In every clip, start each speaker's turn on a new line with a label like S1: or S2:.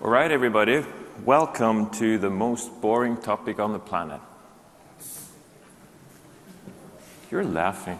S1: All right, everybody, welcome to the most boring topic on the planet. You're laughing.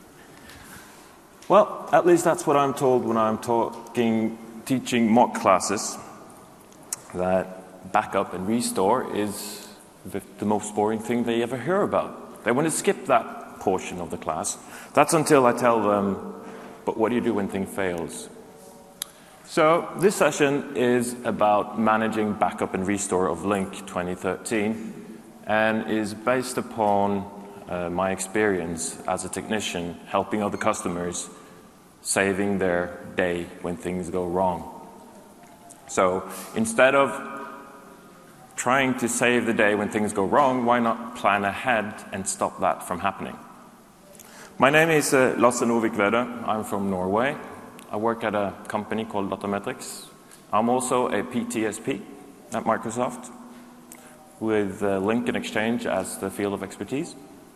S1: Well, at least that's what I'm told when I'm teaching mock classes, that backup and restore is the most boring thing they ever hear about. They want to skip that portion of the class. That's until I tell them, but what do you do when thing fails? So this session is about managing backup and restore of Lync 2013 and is based upon my experience as a technician helping other customers saving their day when things go wrong. So instead of trying to save the day when things go wrong, why not plan ahead and stop that from happening? My name is Lasse Novik Vedde. I'm from Norway. I work at a company called Datametrics. I'm also a PTSP at Microsoft with Lync and Exchange as the field of expertise.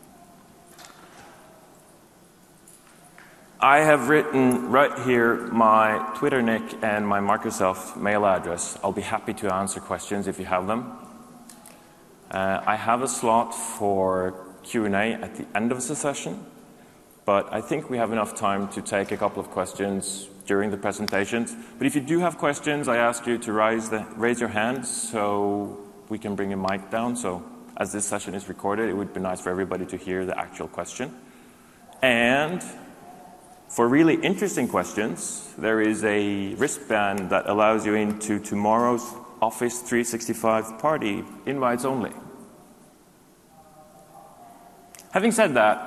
S1: I have written right here my Twitter nick and my Microsoft mail address. I'll be happy to answer questions if you have them. I have a slot for Q&A at the end of the session, but I think we have enough time to take a couple of questions during the presentations. But if you do have questions, I ask you to raise your hand so we can bring a mic down. So as this session is recorded, it would be nice for everybody to hear the actual question. And for really interesting questions, there is a wristband that allows you into tomorrow's Office 365 party, invites only. Having said that,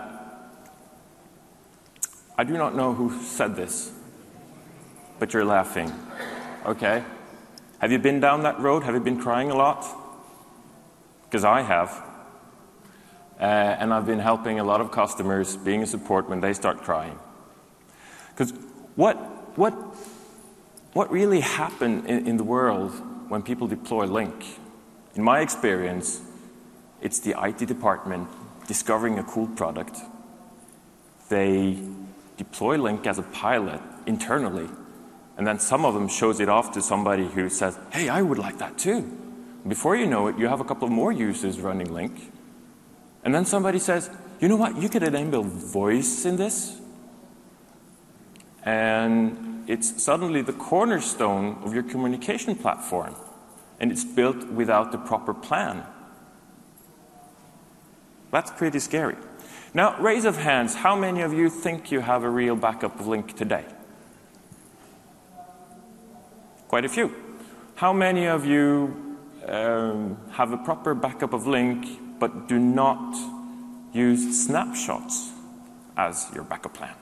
S1: I do not know who said this, but you're laughing. Okay. Have you been down that road? Have you been crying a lot? Because I have. And I've been helping a lot of customers being a support when they start crying. Because what really happened in the world when people deploy Lync? In my experience, it's the IT department discovering a cool product. They deploy Lync as a pilot internally, and then some of them shows it off to somebody who says, hey, I would like that too. Before you know it, you have a couple of more users running Lync. And then somebody says, you know what, you could enable voice in this. And it's suddenly the cornerstone of your communication platform. And it's built without the proper plan. That's pretty scary. Now, raise of hands, how many of you think you have a real backup of Lync today? Quite a few. How many of you have a proper backup of Lync but do not use snapshots as your backup plan?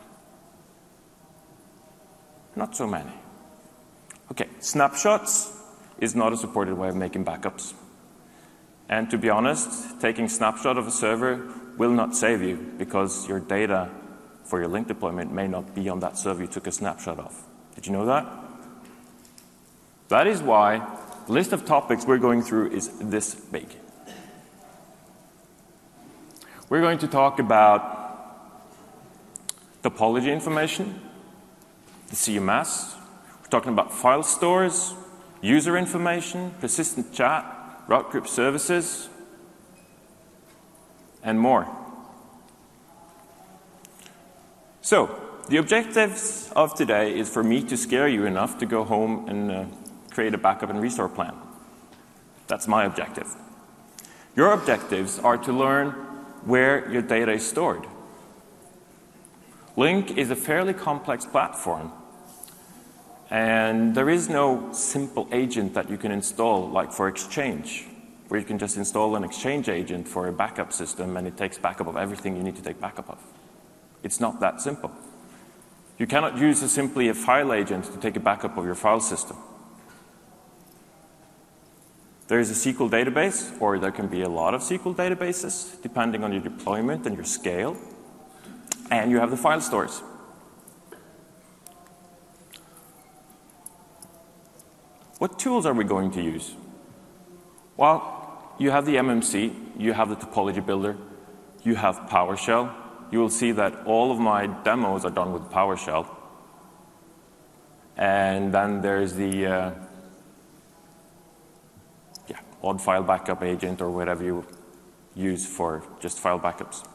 S1: Not so many. Okay, snapshots is not a supported way of making backups. And to be honest, taking snapshot of a server will not save you because your data for your Lync deployment may not be on that server you took a snapshot of. Did you know that? That is why the list of topics we're going through is this big. We're going to talk about topology information, the CMS. We're talking about file stores, user information, persistent chat, route group services, and more. So, the objectives of today is for me to scare you enough to go home and create a backup and restore plan. That's my objective. Your objectives are to learn where your data is stored. Lync is a fairly complex platform, and there is no simple agent that you can install like for Exchange, where you can just install an Exchange agent for a backup system and it takes backup of everything you need to take backup of. It's not that simple. You cannot use simply a file agent to take a backup of your file system. There is a SQL database, or there can be a lot of SQL databases, depending on your deployment and your scale. And you have the file stores. What tools are we going to use? Well, you have the MMC, you have the topology builder, you have PowerShell. You will see that all of my demos are done with PowerShell. And then there's the odd file backup agent or whatever you use for just file backups.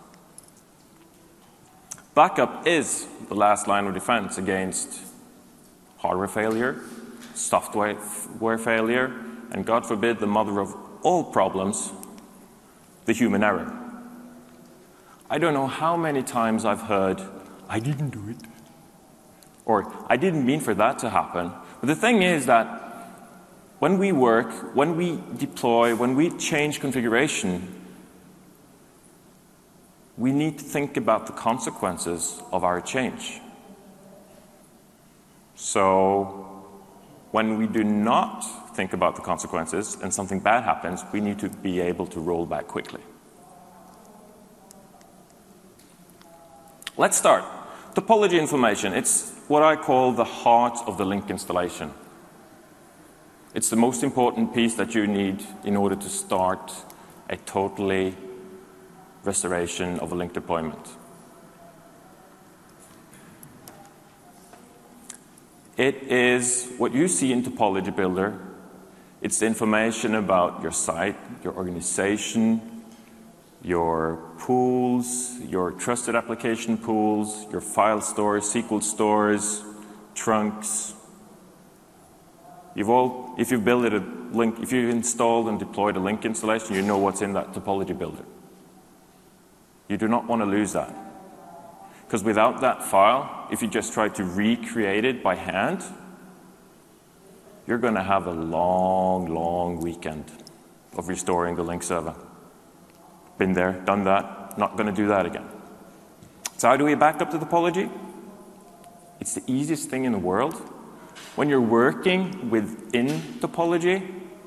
S1: Backup is the last line of defense against hardware failure, software failure, and God forbid, the mother of all problems, the human error. I don't know how many times I've heard, "I didn't do it," or "I didn't mean for that to happen." But the thing is that when we work, when we deploy, when we change configuration, we need to think about the consequences of our change. So when we do not think about the consequences and something bad happens, we need to be able to roll back quickly. Let's start. Topology information. It's what I call the heart of the Link installation. It's the most important piece that you need in order to start a totally restoration of a Link deployment. It is what you see in Topology Builder. It's the information about your site, your organization, your pools, your trusted application pools, your file stores, SQL stores, trunks. If you've built a Link, if you've installed and deployed a Link installation, you know what's in that Topology Builder. You do not want to lose that. Because without that file, if you just try to recreate it by hand, you're going to have a long, long weekend of restoring the Link server. Been there, done that, not going to do that again. So how do we back up the topology? It's the easiest thing in the world. When you're working within topology,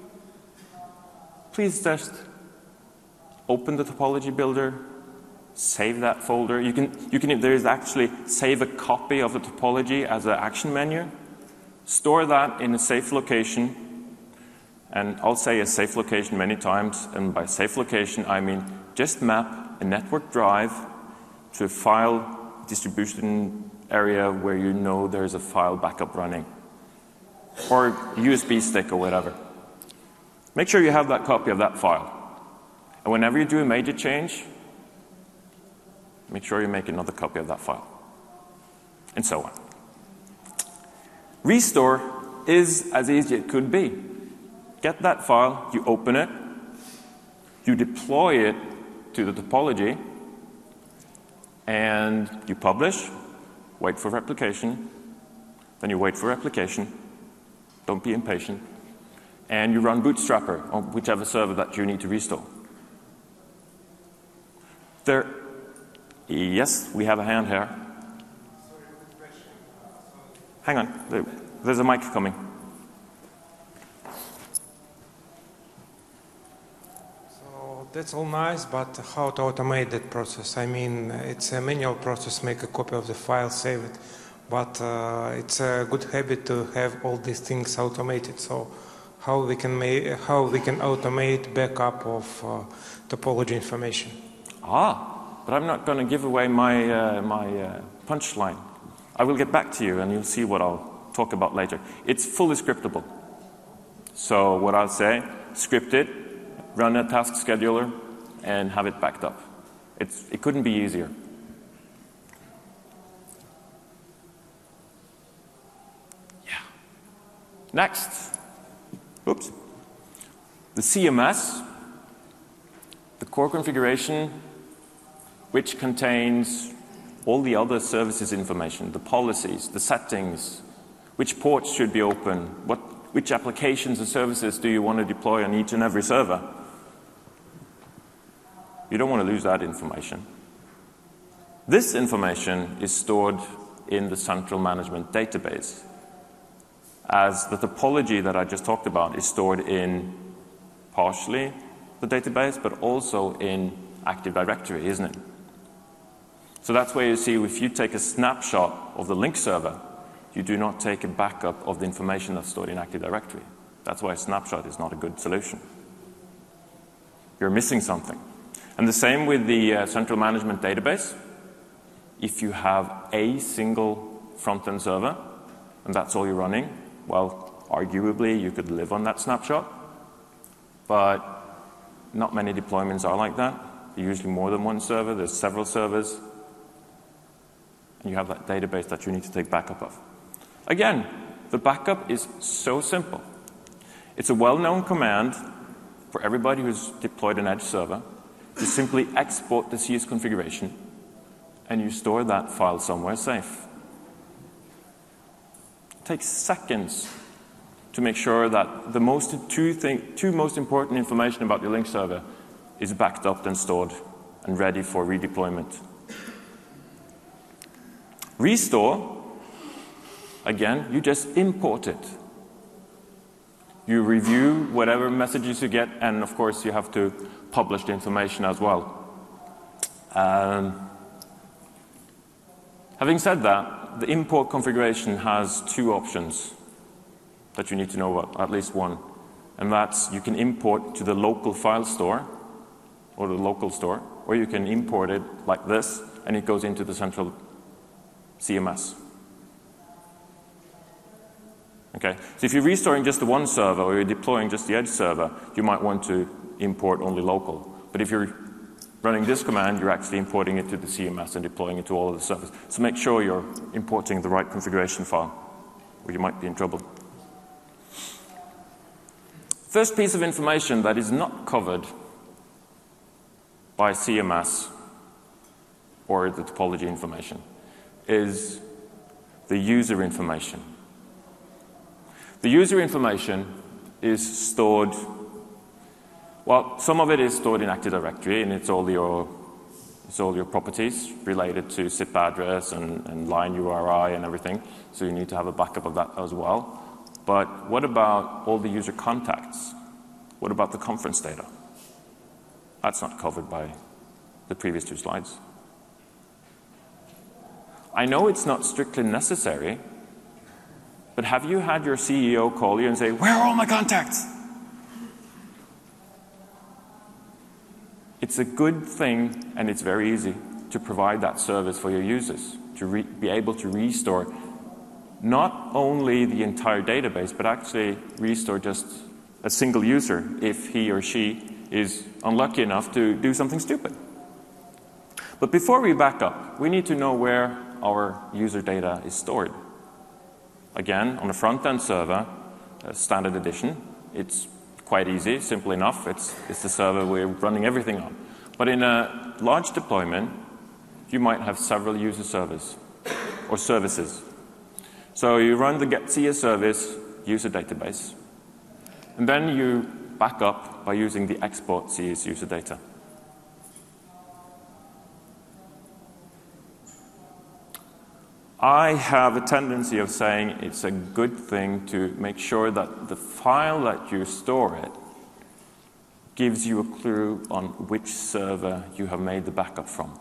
S1: please just open the Topology Builder, save that folder. There is actually save a copy of the topology as an action menu. Store that in a safe location. And I'll say a safe location many times. And by safe location, I mean just map a network drive to a file distribution area where you know there's a file backup running. Or USB stick or whatever. Make sure you have that copy of that file. And whenever you do a major change, make sure you make another copy of that file. And so on. Restore is as easy as it could be. Get that file, you open it, you deploy it to the topology, and you publish, wait for replication, then you wait for replication, don't be impatient, and you run Bootstrapper on whichever server that you need to restore. Yes, we have a hand here. Hang on, there's a mic coming.
S2: So that's all nice, but how to automate that process? I mean, it's a manual process, make a copy of the file, save it, but it's a good habit to have all these things automated. So how we can automate backup of topology information?
S1: But I'm not going to give away my punchline. I will get back to you and you'll see what I'll talk about later. It's fully scriptable. So what I'll say, script it, run a task scheduler, and have it backed up. It couldn't be easier. Yeah. Next. Oops. The CMS, the core configuration, which contains all the other services information, the policies, the settings, which ports should be open, which applications and services do you want to deploy on each and every server. You don't want to lose that information. This information is stored in the central management database, as the topology that I just talked about is stored in partially the database, but also in Active Directory, isn't it? So that's where you see if you take a snapshot of the Link server, you do not take a backup of the information that's stored in Active Directory. That's why a snapshot is not a good solution. You're missing something. And the same with the central management database. If you have a single front-end server, and that's all you're running, well, arguably you could live on that snapshot. but not many deployments are like that. They're usually more than one server. There's several servers. And you have that database that you need to take backup of. Again, the backup is so simple. It's a well-known command for everybody who's deployed an Edge server. You simply export the CS configuration, and you store that file somewhere safe. It takes seconds to make sure that the two most important information about your Lync server is backed up and stored and ready for redeployment. Restore, again, you just import it. You review whatever messages you get, and of course you have to publish the information as well. Having said that, the import configuration has two options that you need to know about, at least one. And that's you can import to the local file store or the local store, or you can import it like this, and it goes into the central CMS. Okay, so if you're restoring just the one server or you're deploying just the Edge server, you might want to import only local. But if you're running this command, you're actually importing it to the CMS and deploying it to all of the servers. So make sure you're importing the right configuration file, or you might be in trouble. First piece of information that is not covered by CMS or the topology information is the user information. The user information is stored, well, some of it is stored in Active Directory, and it's all your properties related to SIP address and line URI and everything, so you need to have a backup of that as well. But what about all the user contacts? What about the conference data? That's not covered by the previous two slides. I know it's not strictly necessary, but have you had your CEO call you and say, "Where are all my contacts?" It's a good thing, and it's very easy to provide that service for your users, to be able to restore not only the entire database, but actually restore just a single user if he or she is unlucky enough to do something stupid. But before we back up, we need to know where our user data is stored. Again, on a front-end server, standard edition, it's quite easy, simple enough. It's the server we're running everything on. But in a large deployment, you might have several user servers or services. So you run the getCS service user database, and then you back up by using the export CS user data. I have a tendency of saying it's a good thing to make sure that the file that you store it gives you a clue on which server you have made the backup from.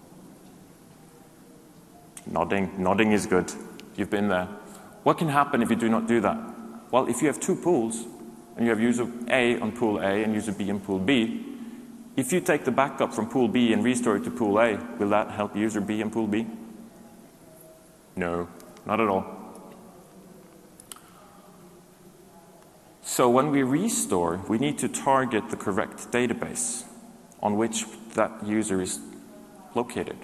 S1: Nodding is good. You've been there. What can happen if you do not do that? Well, if you have two pools, and you have user A on pool A and user B on pool B, if you take the backup from pool B and restore it to pool A, will that help user B on pool B? No, not at all. So when we restore, we need to target the correct database on which that user is located.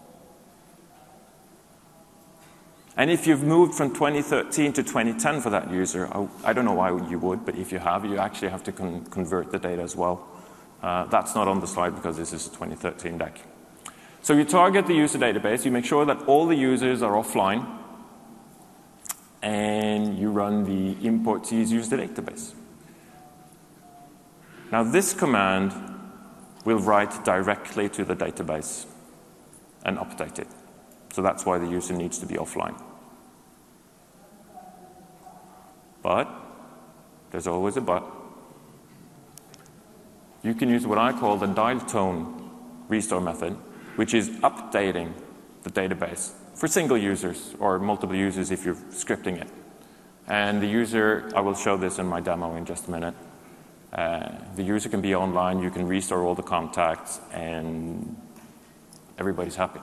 S1: And if you've moved from 2013 to 2010 for that user, I don't know why you would, but if you have, you actually have to convert the data as well. That's not on the slide because this is a 2013 deck. So you target the user database, you make sure that all the users are offline, and you run the import CS user database. Now this command will write directly to the database and update it. So that's why the user needs to be offline. But there's always a but. You can use what I call the dial tone restore method, which is updating the database for single users or multiple users if you're scripting it. And the user, I will show this in my demo in just a minute. The user can be online, you can restore all the contacts, and everybody's happy.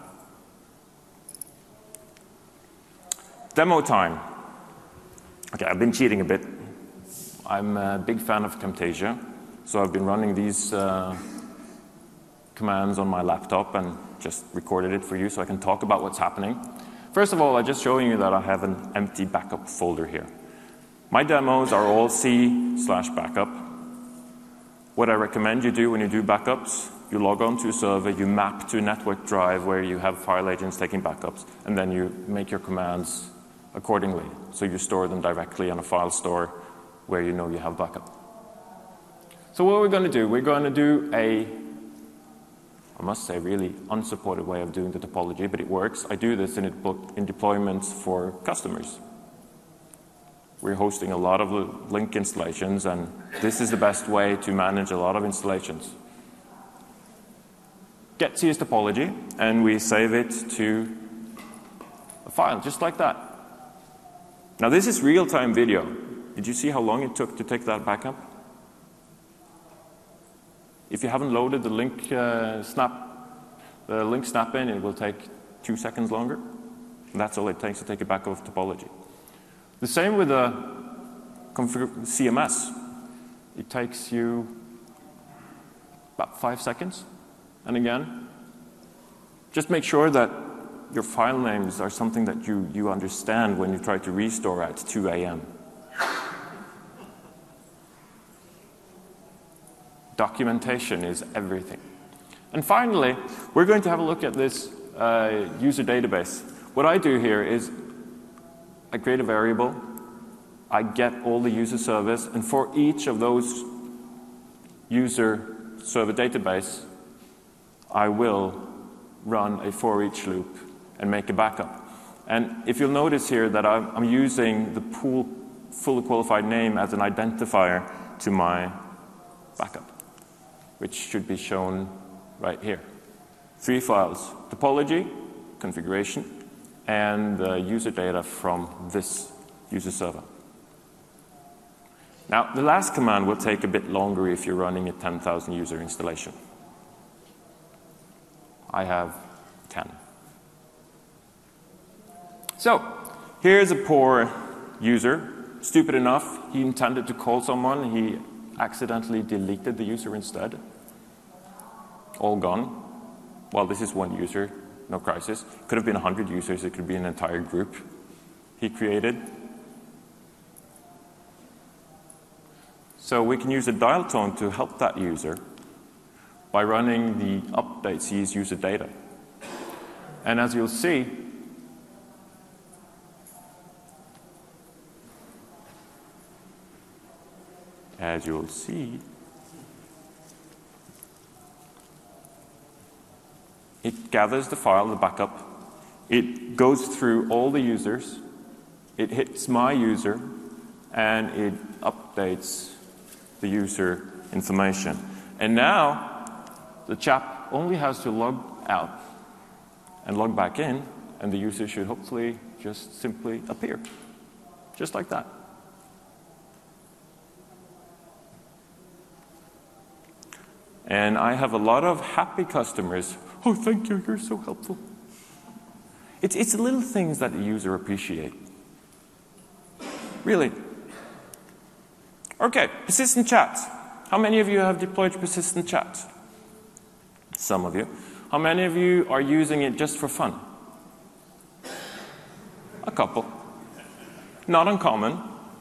S1: Demo time. Okay, I've been cheating a bit. I'm a big fan of Camtasia. So I've been running these commands on my laptop and just recorded it for you so I can talk about what's happening. First of all, I'm just showing you that I have an empty backup folder here. My demos are all C/backup. What I recommend you do when you do backups, you log on to a server, you map to a network drive where you have file agents taking backups, and then you make your commands accordingly. So you store them directly on a file store where you know you have backup. So what we're going to do, we're going to do a, I must say, really unsupported way of doing the topology, but it works. I do this in deployments for customers. We're hosting a lot of Link installations, and this is the best way to manage a lot of installations. Get CS topology, and we save it to a file, just like that. Now this is real-time video. Did you see how long it took to take that backup? If you haven't loaded the link snap-in, it will take 2 seconds longer. And that's all it takes to take a backup of topology. The same with the CMS. It takes you about 5 seconds. And again, just make sure that your file names are something that you understand when you try to restore at 2 a.m. Documentation is everything. And finally, we're going to have a look at this user database. What I do here is I create a variable, I get all the user service, and for each of those user server database, I will run a for each loop and make a backup. And if you'll notice here that I'm using the pool fully qualified name as an identifier to my backup, which should be shown right here. 3 files, topology, configuration, and the user data from this user server. Now, the last command will take a bit longer if you're running a 10,000 user installation. I have 10. So, here's a poor user, stupid enough, he intended to call someone, he accidentally deleted the user instead. All gone. Well, this is one user, no crisis. Could have been 100 users, it could be an entire group he created. So we can use a dial tone to help that user by running the update CS user data. And as you'll see, it gathers the file, the backup, it goes through all the users, it hits my user, and it updates the user information. And now, the chap only has to log out and log back in, and the user should hopefully just simply appear, just like that. And I have a lot of happy customers. Oh, thank you, you're so helpful. It's little things that the user appreciate. Really. Okay, persistent chat. How many of you have deployed persistent chat? Some of you. How many of you are using it just for fun? A couple. Not uncommon.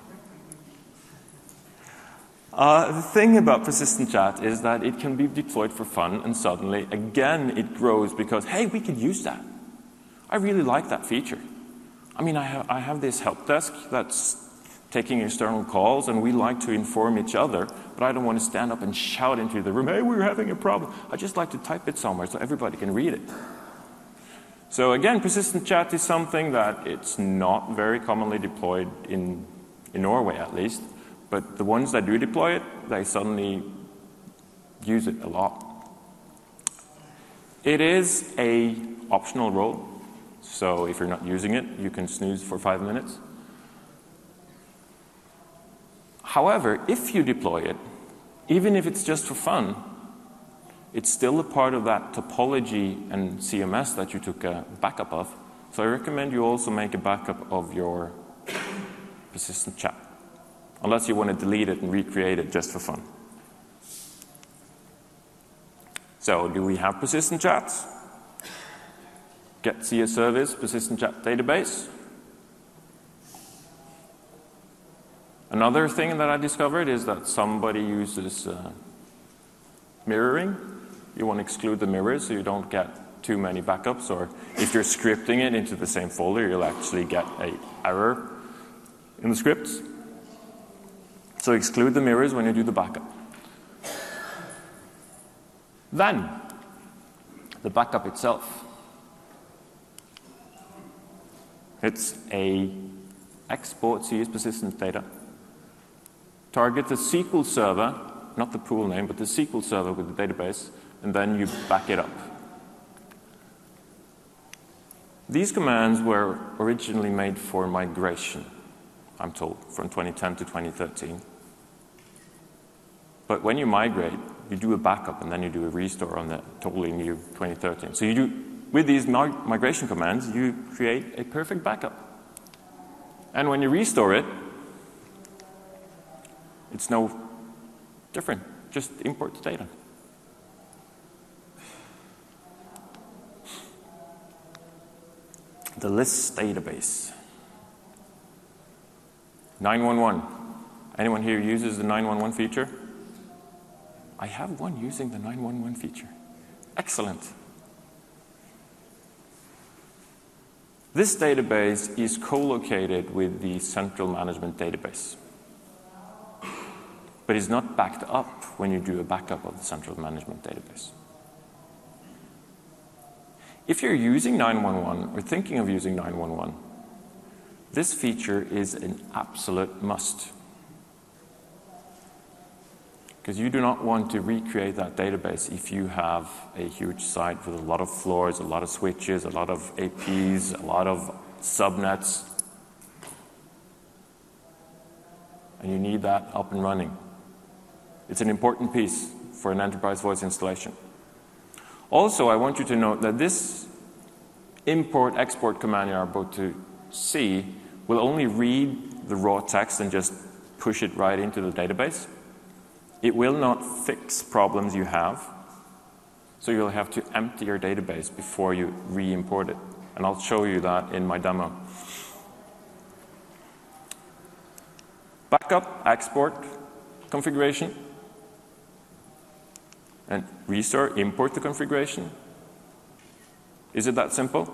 S1: The thing about persistent chat is that it can be deployed for fun, and suddenly, again, it grows because, hey, we could use that. I really like that feature. I mean, I have this help desk that's taking external calls, and we like to inform each other, but I don't want to stand up and shout into the room, hey, we're having a problem. I just like to type it somewhere so everybody can read it. So again, persistent chat is something that it's not very commonly deployed in Norway, at least. But the ones that do deploy it, they suddenly use it a lot. It is an optional role. So if you're not using it, you can snooze for 5 minutes. However, if you deploy it, even if it's just for fun, it's still a part of that topology and CMS that you took a backup of. So I recommend you also make a backup of your persistent chat. Unless you want to delete it and recreate it just for fun. So do we have persistent chats? Get CS service, persistent chat database. Another thing that I discovered is that somebody uses mirroring. You want to exclude the mirrors so you don't get too many backups, or if you're scripting it into the same folder, you'll actually get an error in the scripts. So exclude the mirrors when you do the backup. Then, the backup itself. It's a export CS persistent data. Target the SQL server, not the pool name, but the SQL server with the database, and then you back it up. These commands were originally made for migration, I'm told, from 2010 to 2013. But when you migrate, you do a backup and then you do a restore on the totally new 2013. So you do, with these migration commands, you create a perfect backup. And when you restore it, it's no different. Just import the data. The list database. 911. Anyone here uses the 911 feature? I have one using the 911 feature. Excellent. This database is co-located with the central management database, but is not backed up when you do a backup of the central management database. If you're using 911 or thinking of using 911, this feature is an absolute must. Because you do not want to recreate that database if you have a huge site with a lot of floors, a lot of switches, a lot of APs, a lot of subnets. And you need that up and running. It's an important piece for an enterprise voice installation. Also, I want you to note that this import-export command you're about to see will only read the raw text and just push it right into the database. It will not fix problems you have, so you'll have to empty your database before you re-import it. And I'll show you that in my demo. Backup, export, configuration, and restore, import the configuration. Is it that simple?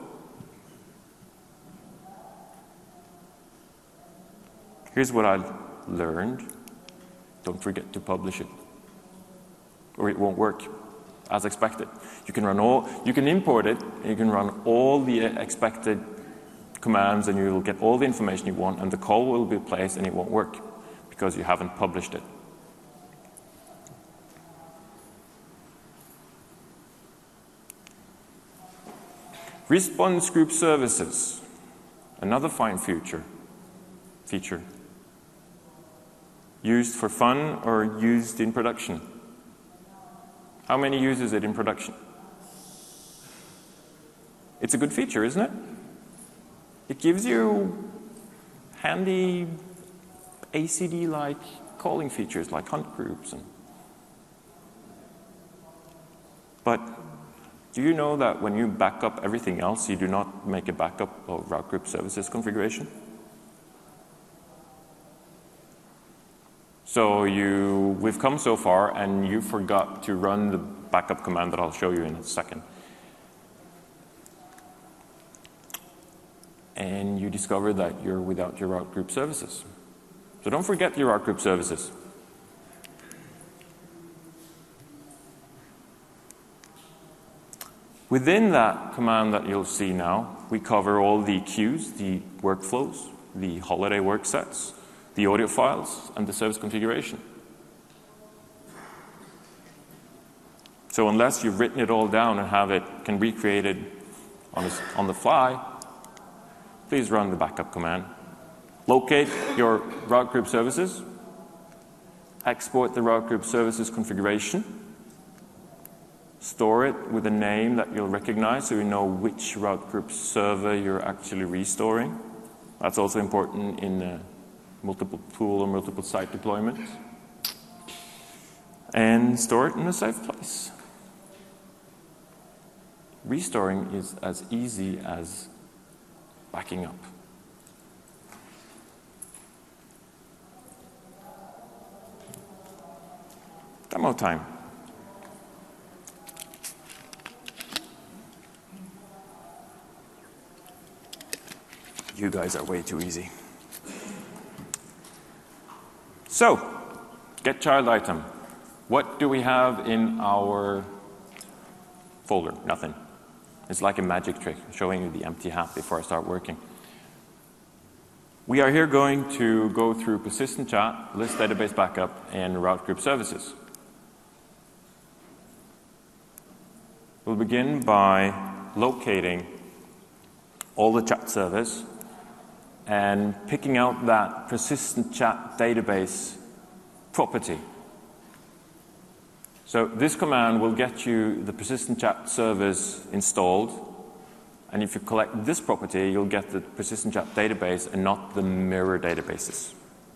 S1: Here's what I learned. Don't forget to publish it, or it won't work as expected. You can import it, and you can run all the expected commands, and you'll get all the information you want, and the call will be placed, and it won't work because you haven't published it. Response group services, another fine feature. Used for fun or used in production? How many uses it in production? It's a good feature, isn't it? It gives you handy ACD-like calling features like hunt groups. But do you know that when you back up everything else, you do not make a backup of route group services configuration? So we've come so far, and you forgot to run the backup command that I'll show you in a second. And you discover that you're without your route group services. So don't forget your route group services. Within that command that you'll see now, we cover all the queues, the workflows, the holiday work sets, the audio files, and the service configuration. So unless you've written it all down and have it can recreate it on the fly, please run the backup command. Locate your route group services, export the route group services configuration, store it with a name that you'll recognize so you know which route group server you're actually restoring. That's also important in multiple pool or multiple site deployment. And store it in a safe place. restoring is as easy as backing up. Demo time. You guys are way too easy. So, get child item. What do we have in our folder? Nothing. It's like a magic trick, showing you the empty hat before I start working. We are here going to go through persistent chat, list database backup, and route group services. We'll begin by locating all the chat servers and picking out that persistent chat database property. So this command will get you the persistent chat servers installed, and if you collect this property, you'll get the persistent chat database and not the mirror databases.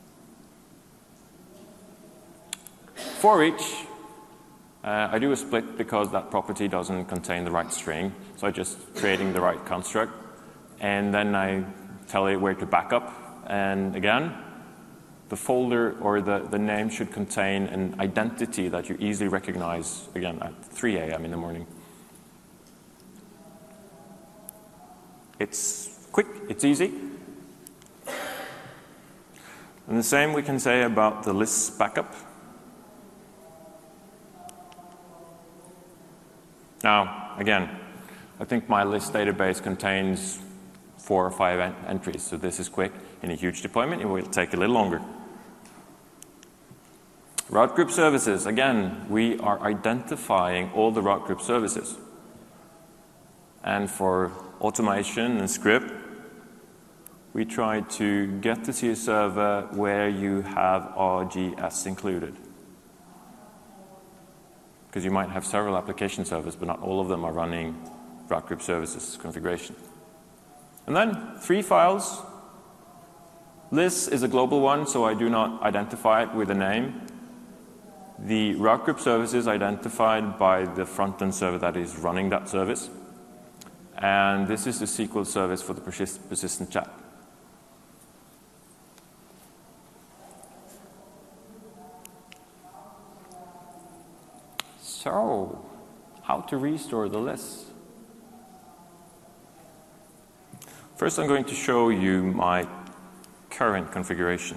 S1: For each, I do a split because that property doesn't contain the right string, so I'm just creating the right construct, and then I tell it where to back up, and again, the folder or the name should contain an identity that you easily recognize, again, at 3 a.m. in the morning. It's quick, it's easy. And the same we can say about the list backup. Now, again, I think my list database contains 4 or 5 entries, so this is quick. In a huge deployment, it will take a little longer. Route group services. Again, we are identifying all the route group services. And for automation and script, we try to get to see a server where you have RGS included. Because you might have several application servers, but not all of them are running route group services configuration. And then 3 files. This is a global one, so I do not identify it with a name. The route group service is identified by the front-end server that is running that service. And this is the SQL service for the persistent chat. So, how to restore the list? First, I'm going to show you my current configuration.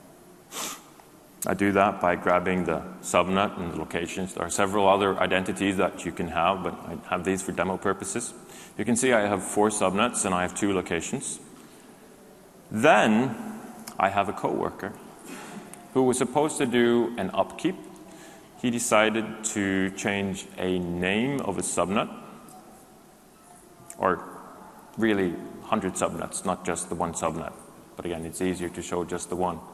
S1: I do that by grabbing the subnet and the locations. There are several other identities that you can have, but I have these for demo purposes. You can see I have 4 subnets and I have 2 locations. Then I have a coworker who was supposed to do an upkeep. He decided to change a name of a subnet, or really 100 subnets, not just the one subnet. But again, it's easier to show just the one.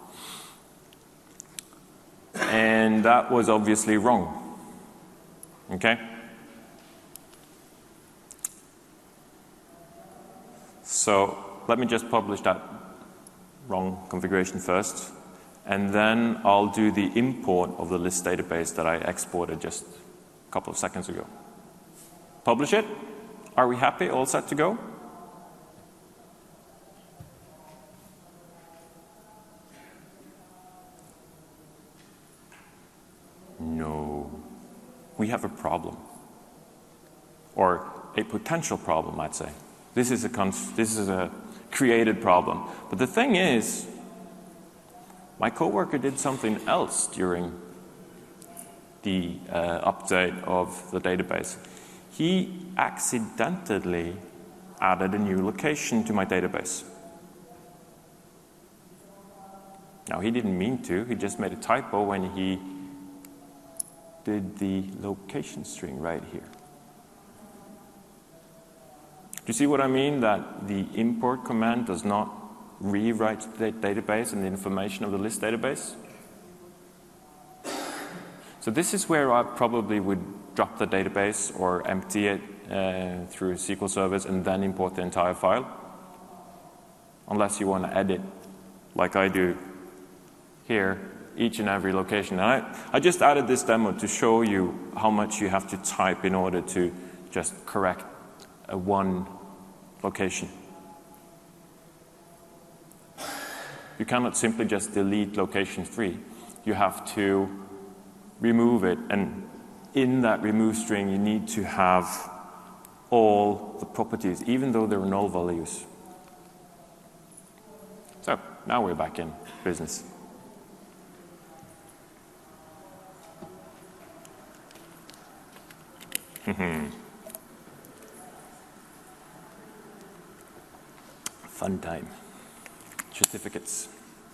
S1: And that was obviously wrong. Okay? So let me just publish that wrong configuration first, and then I'll do the import of the list database that I exported just a couple of seconds ago. Publish it. Are we happy? All set to go? No. We have a problem. Or a potential problem, I'd say. This is a created problem. But the thing is, my coworker did something else during the update of the database. He accidentally added a new location to my database. Now, he didn't mean to. He just made a typo when he did the location string right here. Do you see what I mean? That the import command does not rewrite the database and the information of the list database? So this is where I probably would drop the database or empty it through SQL servers and then import the entire file. Unless you want to edit, like I do here, each and every location. And I just added this demo to show you how much you have to type in order to just correct a one location. You cannot simply just delete location 3. You have to remove it, and in that remove string you need to have all the properties, even though they're null values. So now we're back in business. Fun time. Certificates.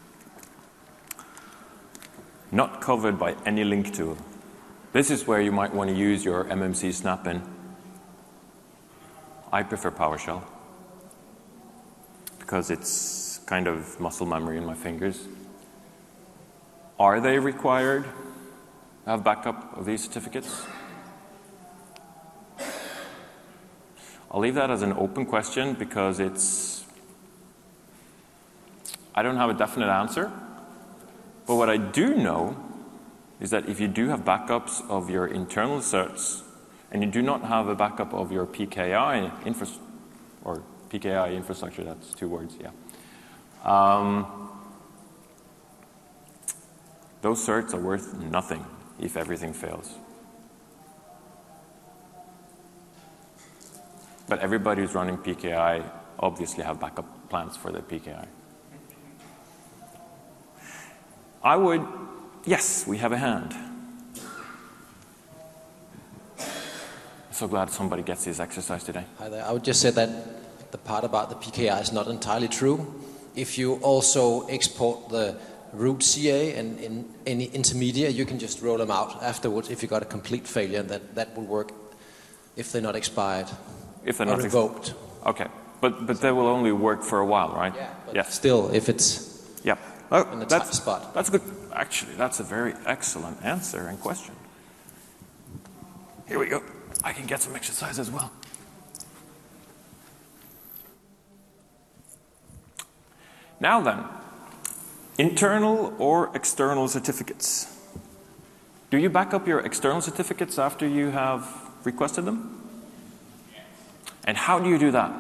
S1: Not covered by any link tool. This is where you might want to use your MMC snap-in. I prefer PowerShell because it's kind of muscle memory in my fingers. Are they required to have backup of these certificates? I'll leave that as an open question because I don't have a definite answer. But what I do know is that if you do have backups of your internal certs and you do not have a backup of your PKI infrastructure, that's 2 words, yeah. Those certs are worth nothing if everything fails. But everybody who's running PKI obviously have backup plans for their PKI. Yes, we have a hand. So glad somebody gets this exercise today.
S3: Hi there. I would just say that the part about the PKI is not entirely true. If you also export the root CA and in any intermediate, you can just roll them out afterwards if you got a complete failure. That will work if they're not expired.
S1: If they're not
S3: revoked.
S1: Okay, but they will only work for a while, right?
S3: Yeah. But
S1: yes.
S3: Still, if it's in the tight spot.
S1: That's good. Actually, that's a very excellent answer and question. Here we go. I can get some exercise as well. Now then, internal or external certificates. Do you back up your external certificates after you have requested them? And how do you do that?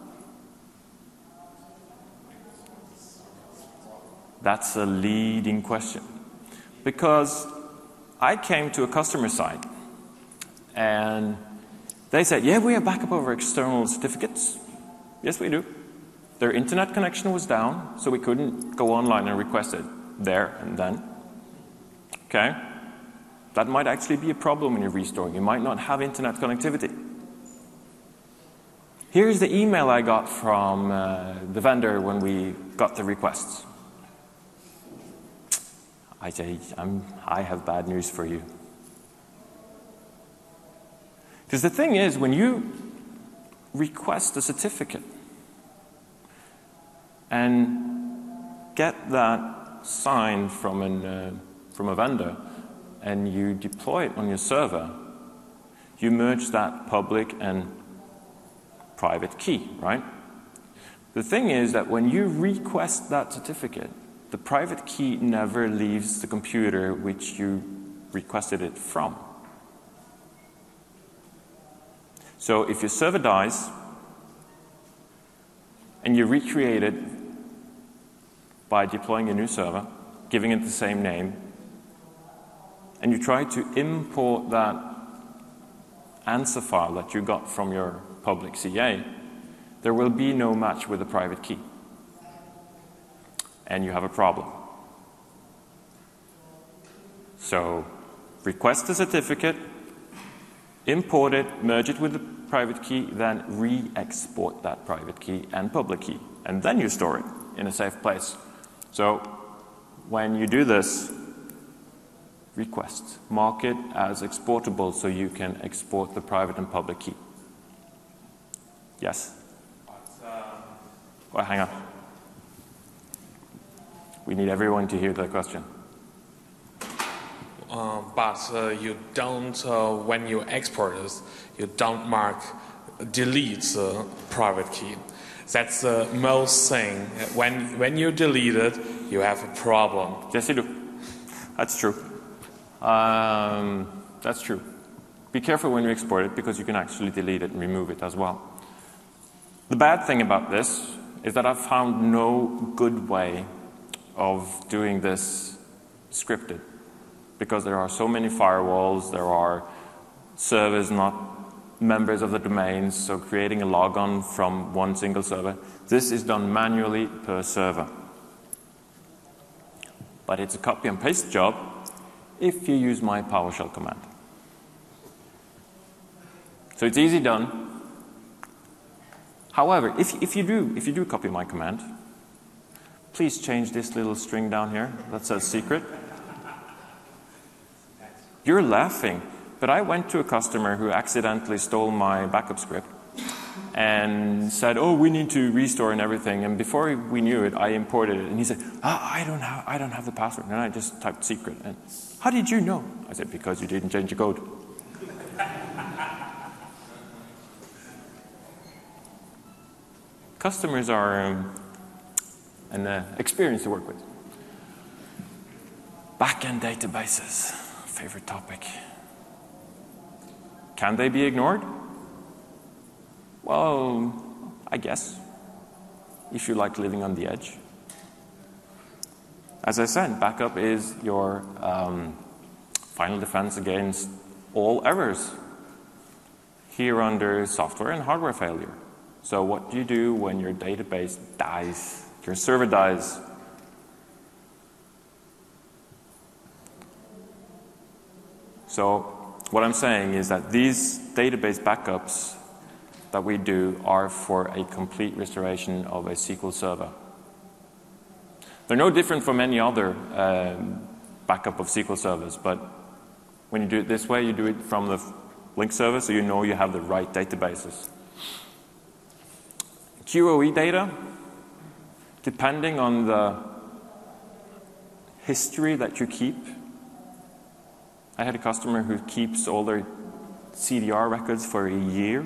S1: That's a leading question. Because I came to a customer site and they said, yeah, we have backup of our external certificates. Yes, we do. Their internet connection was down, so we couldn't go online and request it there and then. Okay? That might actually be a problem when you're restoring. You might not have internet connectivity. Here's the email I got from the vendor when we got the requests. I say, I have bad news for you. Because the thing is, when you request a certificate and get that signed from a vendor and you deploy it on your server, you merge that public and private key, right? The thing is that when you request that certificate, the private key never leaves the computer which you requested it from. So if your server dies and you recreate it by deploying a new server, giving it the same name, and you try to import that answer file that you got from your public CA, there will be no match with the private key. And you have a problem. So request the certificate, import it, merge it with the private key, then re-export that private key and public key. And then you store it in a safe place. So when you do this, request, mark it as exportable so you can export the private and public key. Yes? Well, hang on. We need everyone to hear the question.
S4: But you don't, when you export it, you don't mark delete the private key. That's the most thing. When you delete it, you have a problem.
S1: Yes, you do. That's true. That's true. Be careful when you export it because you can actually delete it and remove it as well. The bad thing about this is that I've found no good way of doing this scripted, because there are so many firewalls, there are servers not members of the domains, so creating a logon from one single server. This is done manually per server. But it's a copy and paste job if you use my PowerShell command. So it's easy done. However, if you do copy my command, please change this little string down here that says secret. You're laughing, but I went to a customer who accidentally stole my backup script and said, "Oh, we need to restore and everything." And before we knew it, I imported it, and he said, "I don't have the password." And I just typed secret. And how did you know? I said, "Because you didn't change the code." Customers are an experience to work with. Back-end databases, favorite topic. Can they be ignored? Well, I guess, if you like living on the edge. As I said, backup is your final defense against all errors, here under software and hardware failure. So what do you do when your database dies, your server dies? So what I'm saying is that these database backups that we do are for a complete restoration of a SQL server. They're no different from any other backup of SQL servers, but when you do it this way, you do it from the link server, so you know you have the right databases. QoE data, depending on the history that you keep. I had a customer who keeps all their CDR records for a year.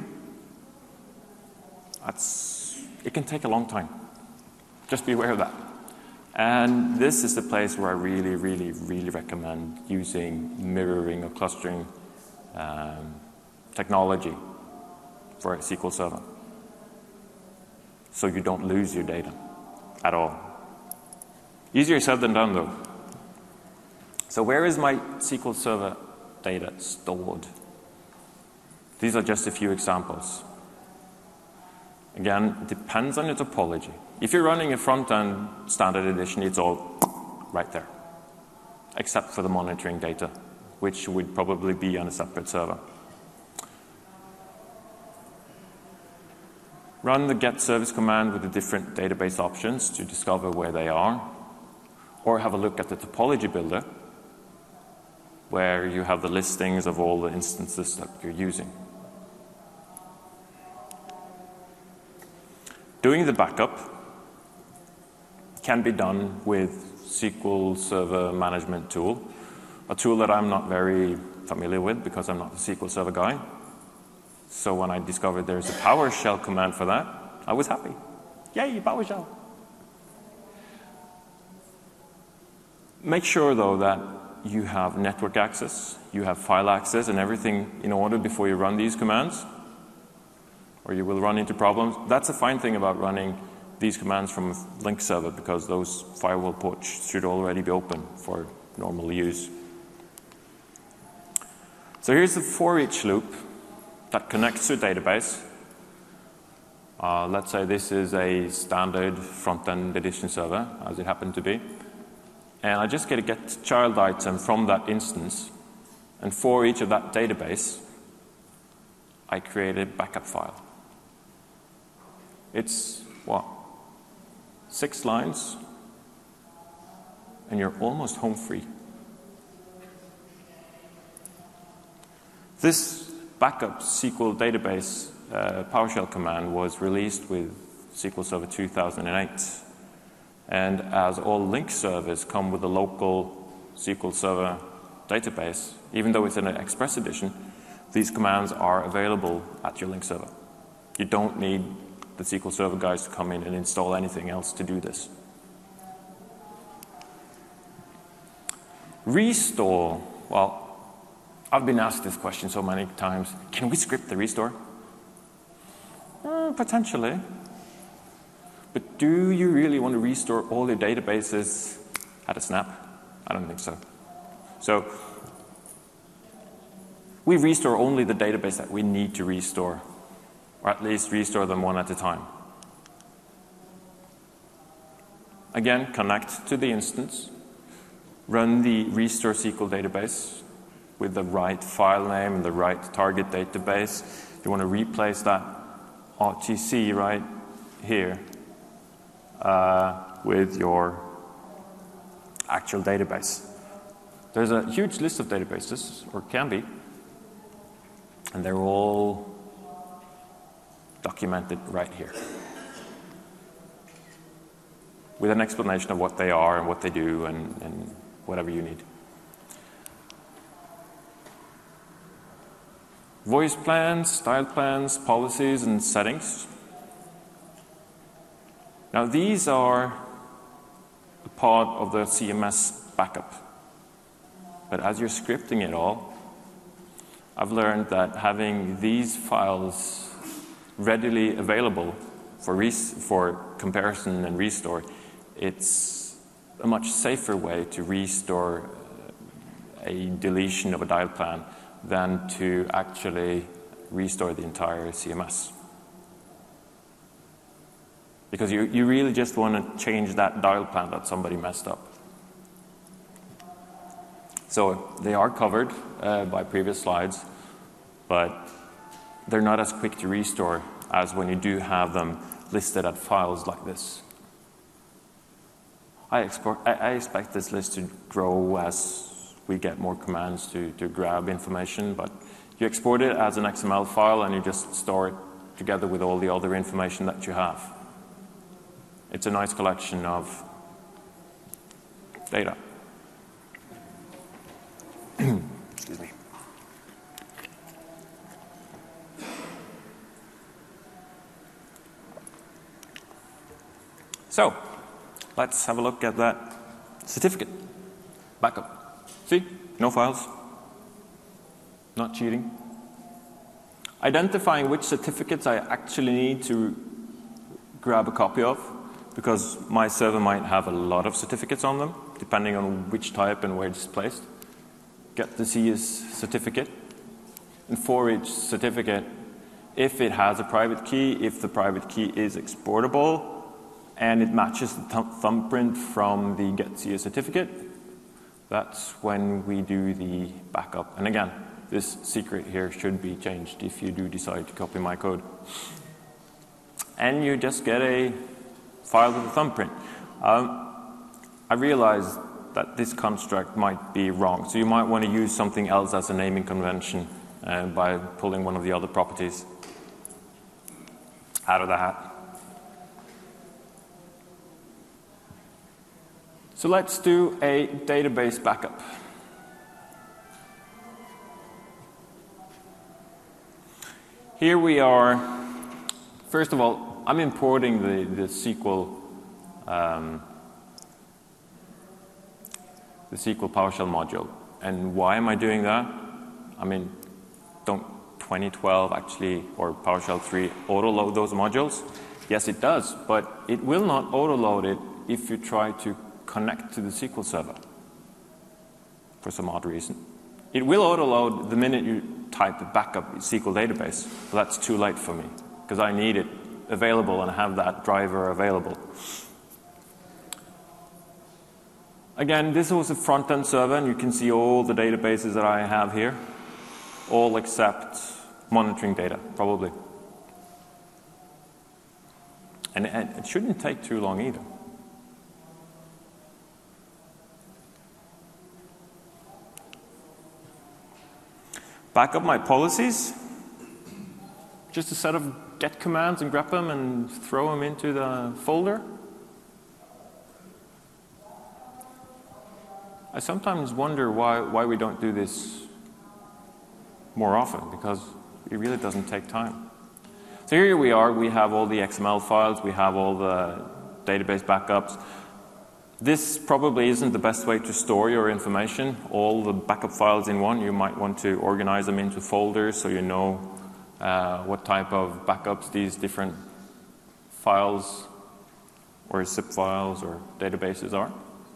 S1: It can take a long time. Just be aware of that. And this is the place where I really, really, really recommend using mirroring or clustering technology for a SQL server, so you don't lose your data at all. Easier said than done, though. So where is my SQL Server data stored? These are just a few examples. Again, it depends on your topology. If you're running a front-end standard edition, it's all right there, except for the monitoring data, which would probably be on a separate server. Run the get service command with the different database options to discover where they are, or have a look at the topology builder, where you have the listings of all the instances that you're using. Doing the backup can be done with SQL Server Management tool, a tool that I'm not very familiar with because I'm not a SQL Server guy. So when I discovered there's a PowerShell command for that, I was happy. Yay, PowerShell! Make sure, though, that you have network access, you have file access and everything in order before you run these commands, or you will run into problems. That's a fine thing about running these commands from a link server, because those firewall ports should already be open for normal use. So here's the for each loop that connects to a database. Let's say this is a standard front-end edition server, as it happened to be. And I just get a get child item from that instance. And for each of that database, I create a backup file. It's, what, 6 lines? And you're almost home free. This backup SQL database PowerShell command was released with SQL Server 2008. And as all link servers come with a local SQL Server database, even though it's an Express edition, these commands are available at your link server. You don't need the SQL Server guys to come in and install anything else to do this. Restore. Well, I've been asked this question so many times. Can we script the restore? potentially. But do you really want to restore all your databases at a snap? I don't think so. So we restore only the database that we need to restore, or at least restore them one at a time. Again, connect to the instance, run the restore SQL database with the right file name and the right target database. You want to replace that RTC right here with your actual database. There's a huge list of databases, or can be, and they're all documented right here with an explanation of what they are and what they do and whatever you need. Voice plans, style plans, policies, and settings. Now these are a part of the CMS backup. But as you're scripting it all, I've learned that having these files readily available for comparison and restore, it's a much safer way to restore a deletion of a dial plan than to actually restore the entire CMS. Because you really just want to change that dial plan that somebody messed up. So they are covered by previous slides, but they're not as quick to restore as when you do have them listed at files like this. I expect this list to grow as we get more commands to grab information, but you export it as an XML file and you just store it together with all the other information that you have. It's a nice collection of data. Excuse me. So, let's have a look at that certificate backup. See, no files, not cheating. Identifying which certificates I actually need to grab a copy of, because my server might have a lot of certificates on them, depending on which type and where it's placed. Get the CS certificate, and for each certificate, if it has a private key, if the private key is exportable, and it matches the thumbprint from the getCS certificate, that's when we do the backup. And again, this secret here should be changed if you do decide to copy my code. And you just get a file with a thumbprint. I realize that this construct might be wrong, so you might want to use something else as a naming convention by pulling one of the other properties out of the hat. So let's do a database backup. Here we are. First of all, I'm importing the SQL PowerShell module. And why am I doing that? I mean, don't 2012 actually, or PowerShell 3, auto-load those modules? Yes, it does, but it will not auto-load it if you try to connect to the SQL server for some odd reason. It will auto-load the minute you type a backup SQL database, but that's too late for me because I need it available and have that driver available. Again, this was a front-end server, and you can see all the databases that I have here, all except monitoring data, probably. And it shouldn't take too long either. Back up my policies. Just a set of get commands and grep them and throw them into the folder. I sometimes wonder why we don't do this more often, because it really doesn't take time. So here we are, we have all the XML files, we have all the database backups. This probably isn't the best way to store your information, all the backup files in one. You might want to organize them into folders so you know what type of backups these different files or zip files or databases are.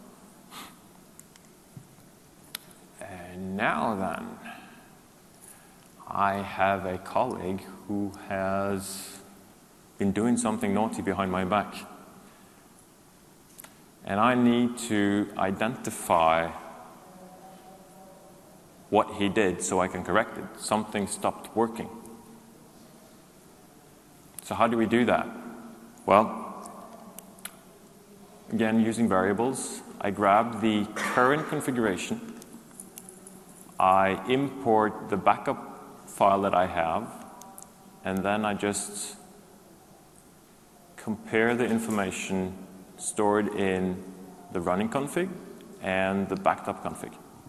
S1: And now then, I have a colleague who has been doing something naughty behind my back. And I need to identify what he did so I can correct it. Something stopped working. So how do we do that? Well, again, using variables, I grab the current configuration, I import the backup file that I have, and then I just compare the information stored in the running config and the backed up config.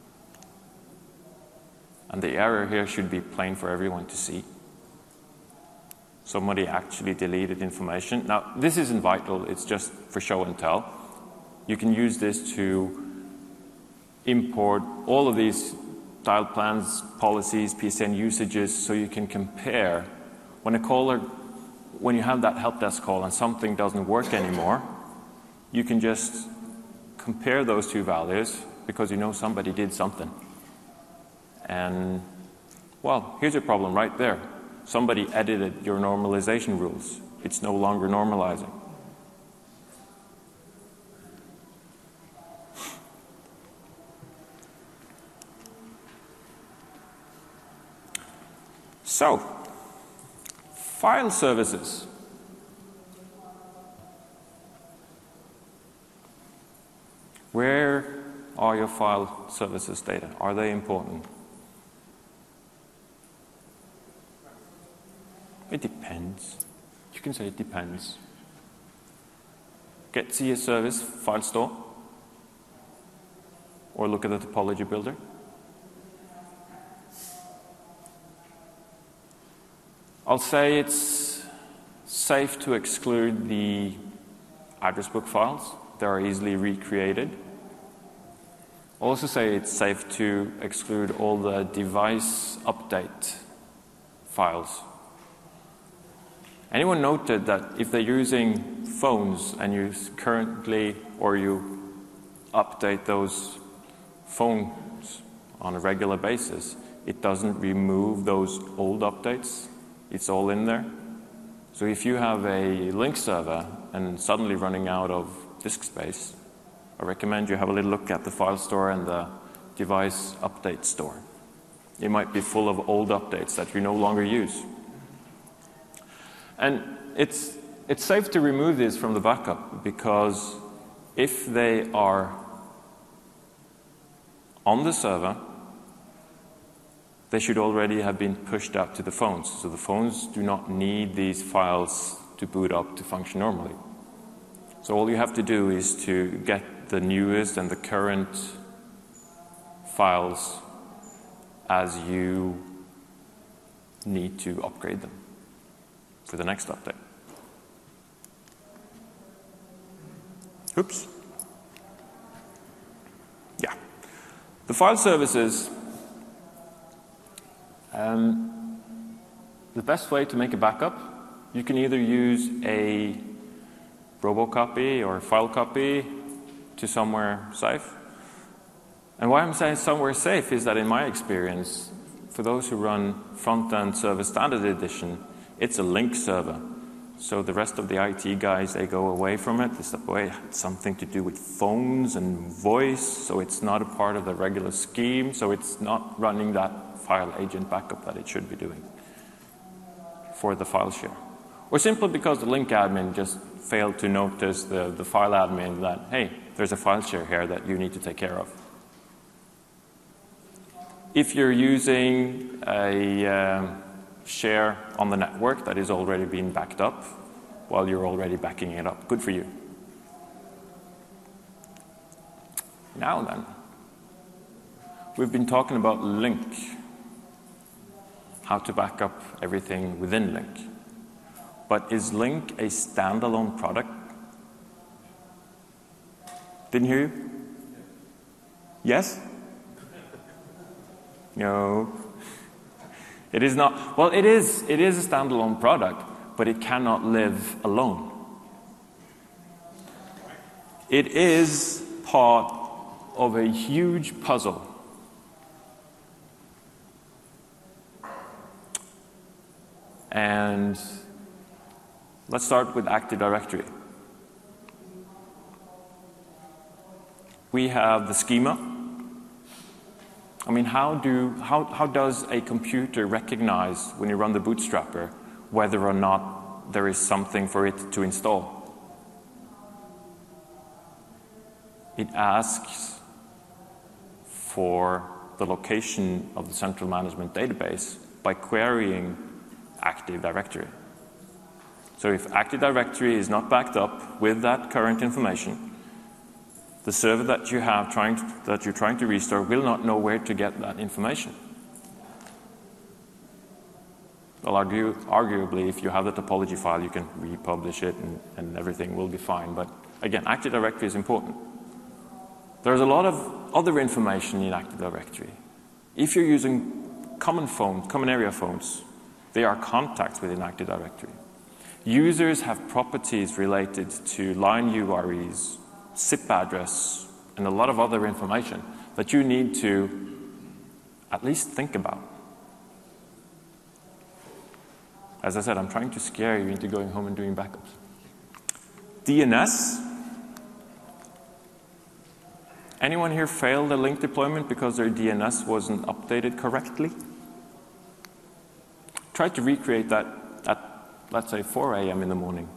S1: And the error here should be plain for everyone to see. Somebody actually deleted information. Now, this isn't vital, it's just for show and tell. You can use this to import all of these dial plans, policies, PSN usages, so you can compare. When you have that help desk call and something doesn't work anymore, you can just compare those two values because you know somebody did something. And, well, here's a problem right there. Somebody edited your normalization rules. It's no longer normalizing. So, file services. Where are your file services data? Are they important? It depends. You can say it depends. Get CS service, file store, or look at the topology builder. I'll say it's safe to exclude the address book files. They are easily recreated. I'll also say it's safe to exclude all the device update files. Anyone noted that if they're using phones and you currently or you update those phones on a regular basis, it doesn't remove those old updates? It's all in there. So if you have a link server and suddenly running out of disk space, I recommend you have a little look at the file store and the device update store. It might be full of old updates that you no longer use. And it's safe to remove these from the backup because if they are on the server, they should already have been pushed out to the phones. So the phones do not need these files to boot up to function normally. So all you have to do is to get the newest and the current files as you need to upgrade them for the next update. Oops. Yeah. The file services, the best way to make a backup, you can either use a robocopy or a file copy to somewhere safe. And why I'm saying somewhere safe is that in my experience, for those who run front-end server standard edition, it's a link server. So the rest of the IT guys, they go away from it. They step away. It's something to do with phones and voice, so it's not a part of the regular scheme, so it's not running that file agent backup that it should be doing for the file share. Or simply because the link admin just failed to notice the file admin that, hey, there's a file share here that you need to take care of. If you're using a share on the network that is already being backed up, while you're already backing it up, good for you. Now then, we've been talking about Link, how to back up everything within Link. But is Link a standalone product? Didn't hear you? Yes? No. It is not. Well, it is a standalone product, but it cannot live alone. It is part of a huge puzzle. And let's start with Active Directory. We have the schema. I mean, how does a computer recognize when you run the bootstrapper whether or not there is something for it to install? It asks for the location of the central management database by querying Active Directory. So if Active Directory is not backed up with that current information, the server that you have that you're trying to restore will not know where to get that information. Well, arguably, if you have the topology file, you can republish it and everything will be fine. But again, Active Directory is important. There's a lot of other information in Active Directory. If you're using common area phones, they are contacts within Active Directory. Users have properties related to line URIs, SIP address, and a lot of other information that you need to at least think about. As I said, I'm trying to scare you into going home and doing backups. DNS. Anyone here failed a link deployment because their DNS wasn't updated correctly? Try to recreate that at, let's say, 4 a.m. in the morning.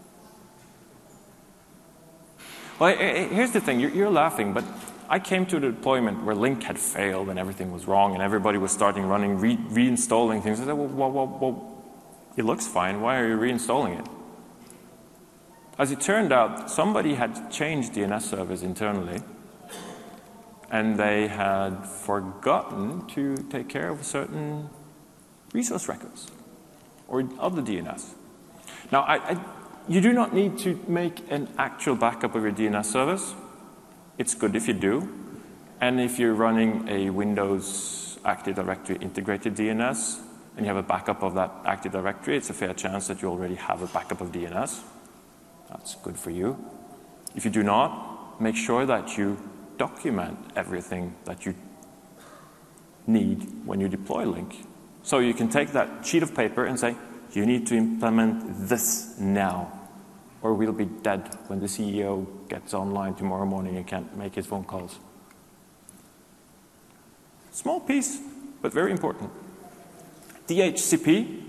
S1: Well, here's the thing. You're laughing, but I came to the deployment where link had failed and everything was wrong and everybody was starting running, reinstalling things. I said, well, it looks fine. Why are you reinstalling it? As it turned out, somebody had changed DNS servers internally, and they had forgotten to take care of certain resource records or other DNS. Now, you do not need to make an actual backup of your DNS servers. It's good if you do. And if you're running a Windows Active Directory integrated DNS and you have a backup of that Active Directory, it's a fair chance that you already have a backup of DNS. That's good for you. If you do not, make sure that you document everything that you need when you deploy Link. So you can take that sheet of paper and say, you need to implement this now, or we'll be dead when the CEO gets online tomorrow morning and can't make his phone calls. Small piece, but very important. DHCP.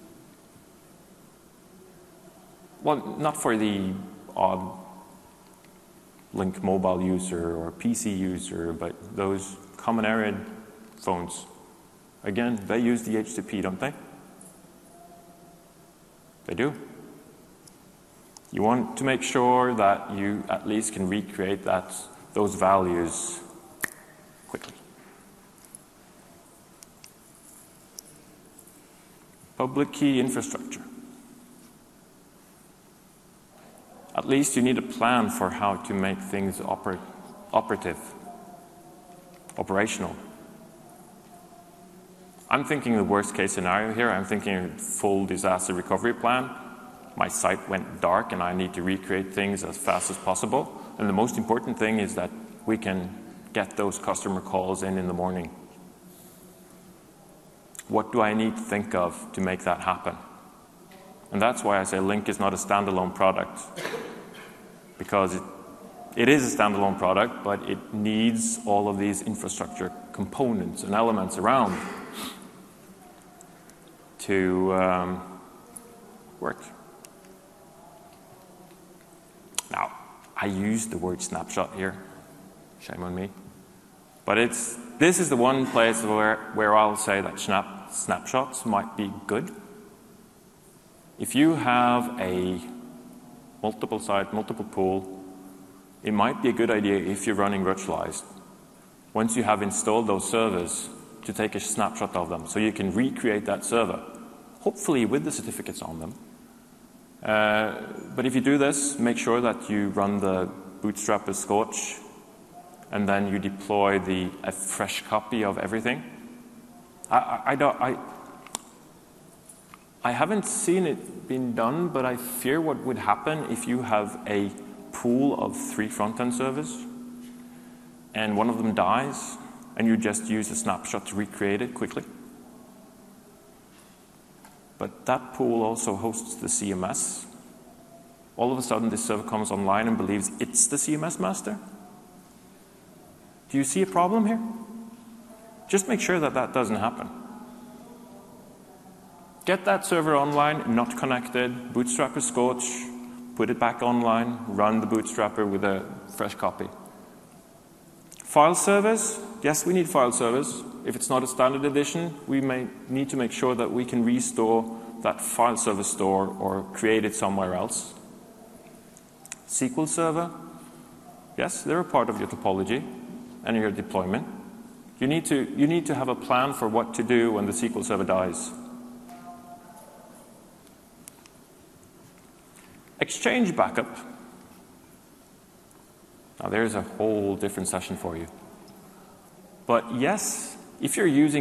S1: Well, not for the odd Link mobile user or PC user, but those common area phones. Again, they use DHCP, don't they? They do. You want to make sure that you at least can recreate those values quickly. Public key infrastructure. At least you need a plan for how to make things operational. I'm thinking the worst case scenario here. I'm thinking a full disaster recovery plan. My site went dark and I need to recreate things as fast as possible. And the most important thing is that we can get those customer calls in the morning. What do I need to think of to make that happen? And that's why I say Link is not a standalone product. Because it is a standalone product, but it needs all of these infrastructure components and elements around to work. Now, I use the word snapshot here. Shame on me. But this is the one place where I'll say that snapshots might be good. If you have a multiple site, multiple pool, it might be a good idea if you're running virtualized, once you have installed those servers, to take a snapshot of them so you can recreate that server, hopefully with the certificates on them. But if you do this, make sure that you run the Bootstrap as Scorch and then you deploy a fresh copy of everything. I haven't seen it been done, but I fear what would happen if you have a pool of 3 front-end servers, and one of them dies, and you just use a snapshot to recreate it quickly. But that pool also hosts the CMS. All of a sudden, this server comes online and believes it's the CMS master. Do you see a problem here? Just make sure that that doesn't happen. Get that server online, not connected, bootstrapper Scorch, put it back online, run the bootstrapper with a fresh copy. File servers, yes, we need file servers. If it's not a standard edition, we may need to make sure that we can restore that file server store or create it somewhere else. SQL Server, yes, they're a part of your topology and your deployment. You need to have a plan for what to do when the SQL Server dies. Exchange backup. Now there's a whole different session for you. But yes, if you're using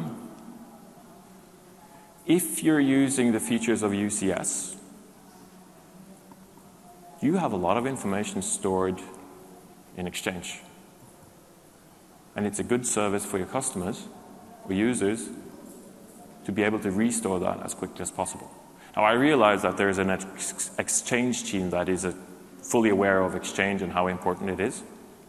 S1: if you're using the features of UCS, you have a lot of information stored in Exchange. And it's a good service for your customers or users to be able to restore that as quickly as possible. Now, I realize that there's an Exchange team that is fully aware of Exchange and how important it is.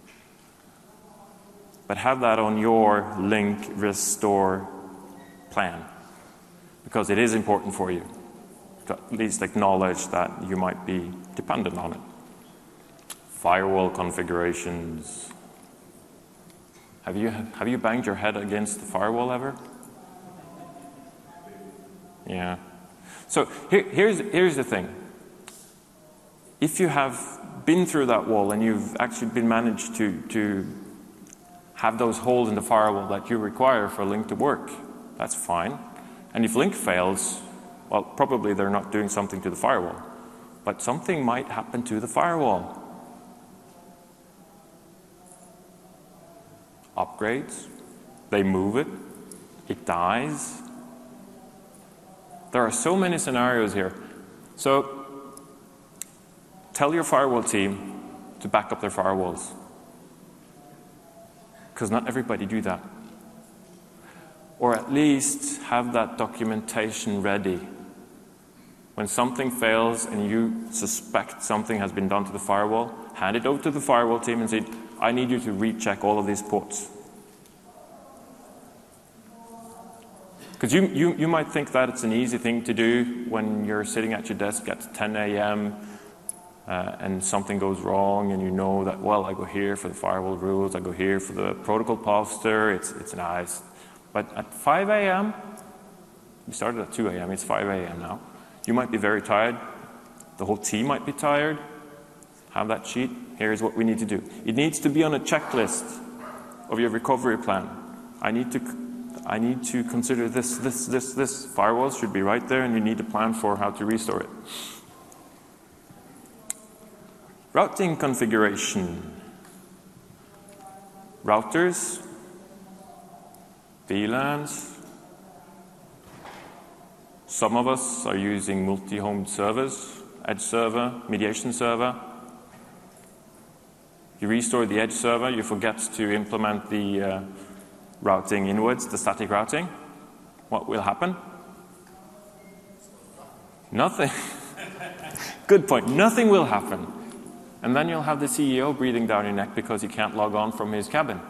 S1: But have that on your link restore plan, because it is important for you to at least acknowledge that you might be dependent on it. Firewall configurations. Have you banged your head against the firewall ever? Yeah. So here's the thing. If you have been through that wall and you've actually been managed to have those holes in the firewall that you require for Link to work, that's fine. And if Link fails, well, probably they're not doing something to the firewall. But something might happen to the firewall. Upgrades, they move it, it dies. There are so many scenarios here. So tell your firewall team to back up their firewalls, because not everybody do that. Or at least have that documentation ready. When something fails and you suspect something has been done to the firewall, hand it over to the firewall team and say, I need you to recheck all of these ports. Because you might think that it's an easy thing to do when you're sitting at your desk at 10 a.m. And something goes wrong, and you know that, well, I go here for the firewall rules, I go here for the protocol poster, it's nice. But at 5 a.m., we started at 2 a.m., it's 5 a.m. now. You might be very tired. The whole team might be tired. Have that sheet. Here's what we need to do. It needs to be on a checklist of your recovery plan. I need to consider this. Firewalls should be right there, and you need a plan for how to restore it. Routing configuration. Routers, VLANs. Some of us are using multi-homed servers, edge server, mediation server. You restore the edge server, you forget to implement the routing inwards, the static routing. What will happen? Nothing. Good point. Nothing will happen. And then you'll have the CEO breathing down your neck because he can't log on from his cabin.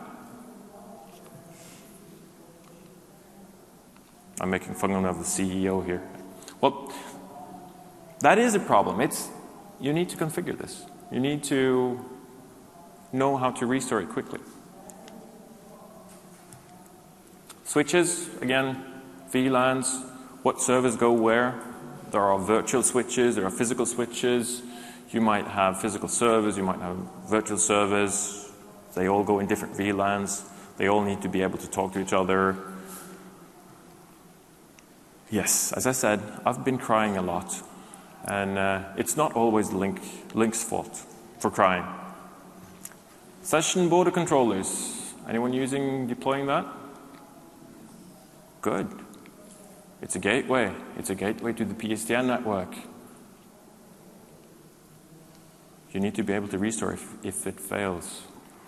S1: I'm making fun of the CEO here. Well, that is a problem. You need to configure this. You need to know how to restore it quickly. Switches, again, VLANs, what servers go where. There are virtual switches, there are physical switches. You might have physical servers, you might have virtual servers. They all go in different VLANs. They all need to be able to talk to each other. Yes, as I said, I've been crying a lot. And it's not always Link's fault for crying. Session border controllers. Anyone deploying that? Good. It's a gateway. It's a gateway to the PSTN network. You need to be able to restore if it fails.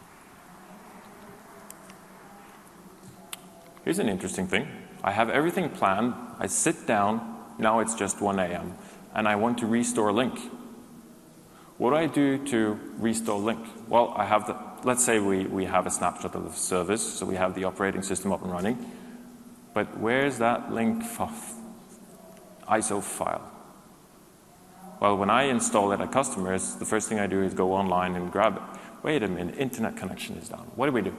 S1: Here's an interesting thing. I have everything planned. I sit down. Now it's just 1 a.m. and I want to restore link. What do I do to restore link? Well, I have let's say we have a snapshot of the service, so we have the operating system up and running. But where's that link ISO file? Well, when I install it at customers, the first thing I do is go online and grab it. Wait a minute, internet connection is down. What do we do?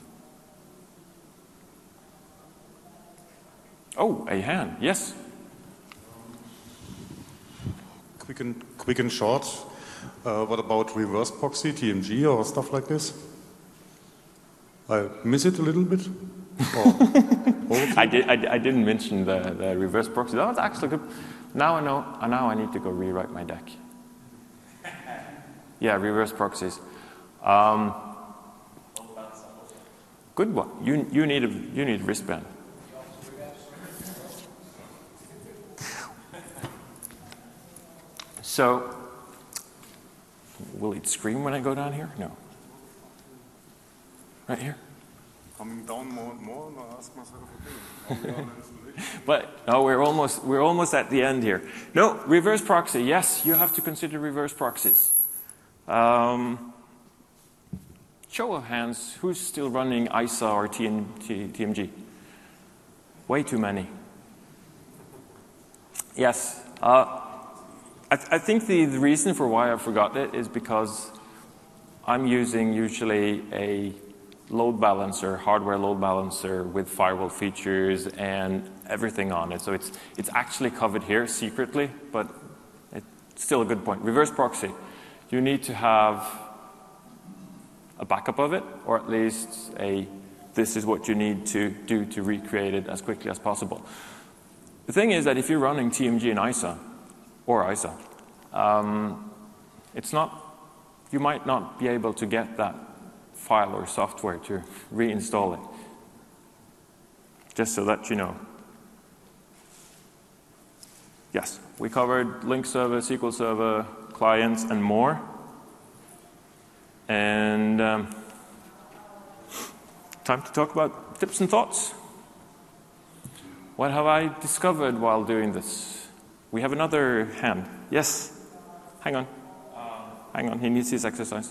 S1: Oh, a hand, yes.
S5: Quick and short. What about reverse proxy, TMG, or stuff like this? I miss it a little bit.
S1: I didn't mention the reverse proxy. That was actually good. Now I know. Now I need to go rewrite my deck. Yeah, reverse proxies. Good one. You need a wristband. So, will it scream when I go down here? No. Right here?
S5: Coming down more and more, and I ask myself, okay.
S1: But no, we're almost at the end here. No, reverse proxy. Yes, you have to consider reverse proxies. Show of hands, who's still running ISA or TMG? Way too many. Yes. I think the reason for why I forgot it is because I'm using usually a load balancer, hardware load balancer with firewall features and everything on it. So it's actually covered here secretly, but it's still a good point. Reverse proxy. You need to have a backup of it, or at least this is what you need to do to recreate it as quickly as possible. The thing is that if you're running TMG and ISA, or ISA, you might not be able to get that file or software to reinstall it. Just so that you know. Yes, we covered link server, SQL Server, clients, and more. And time to talk about tips and thoughts. What have I discovered while doing this? We have another hand. Yes? Hang on. Hang on, he needs his exercise.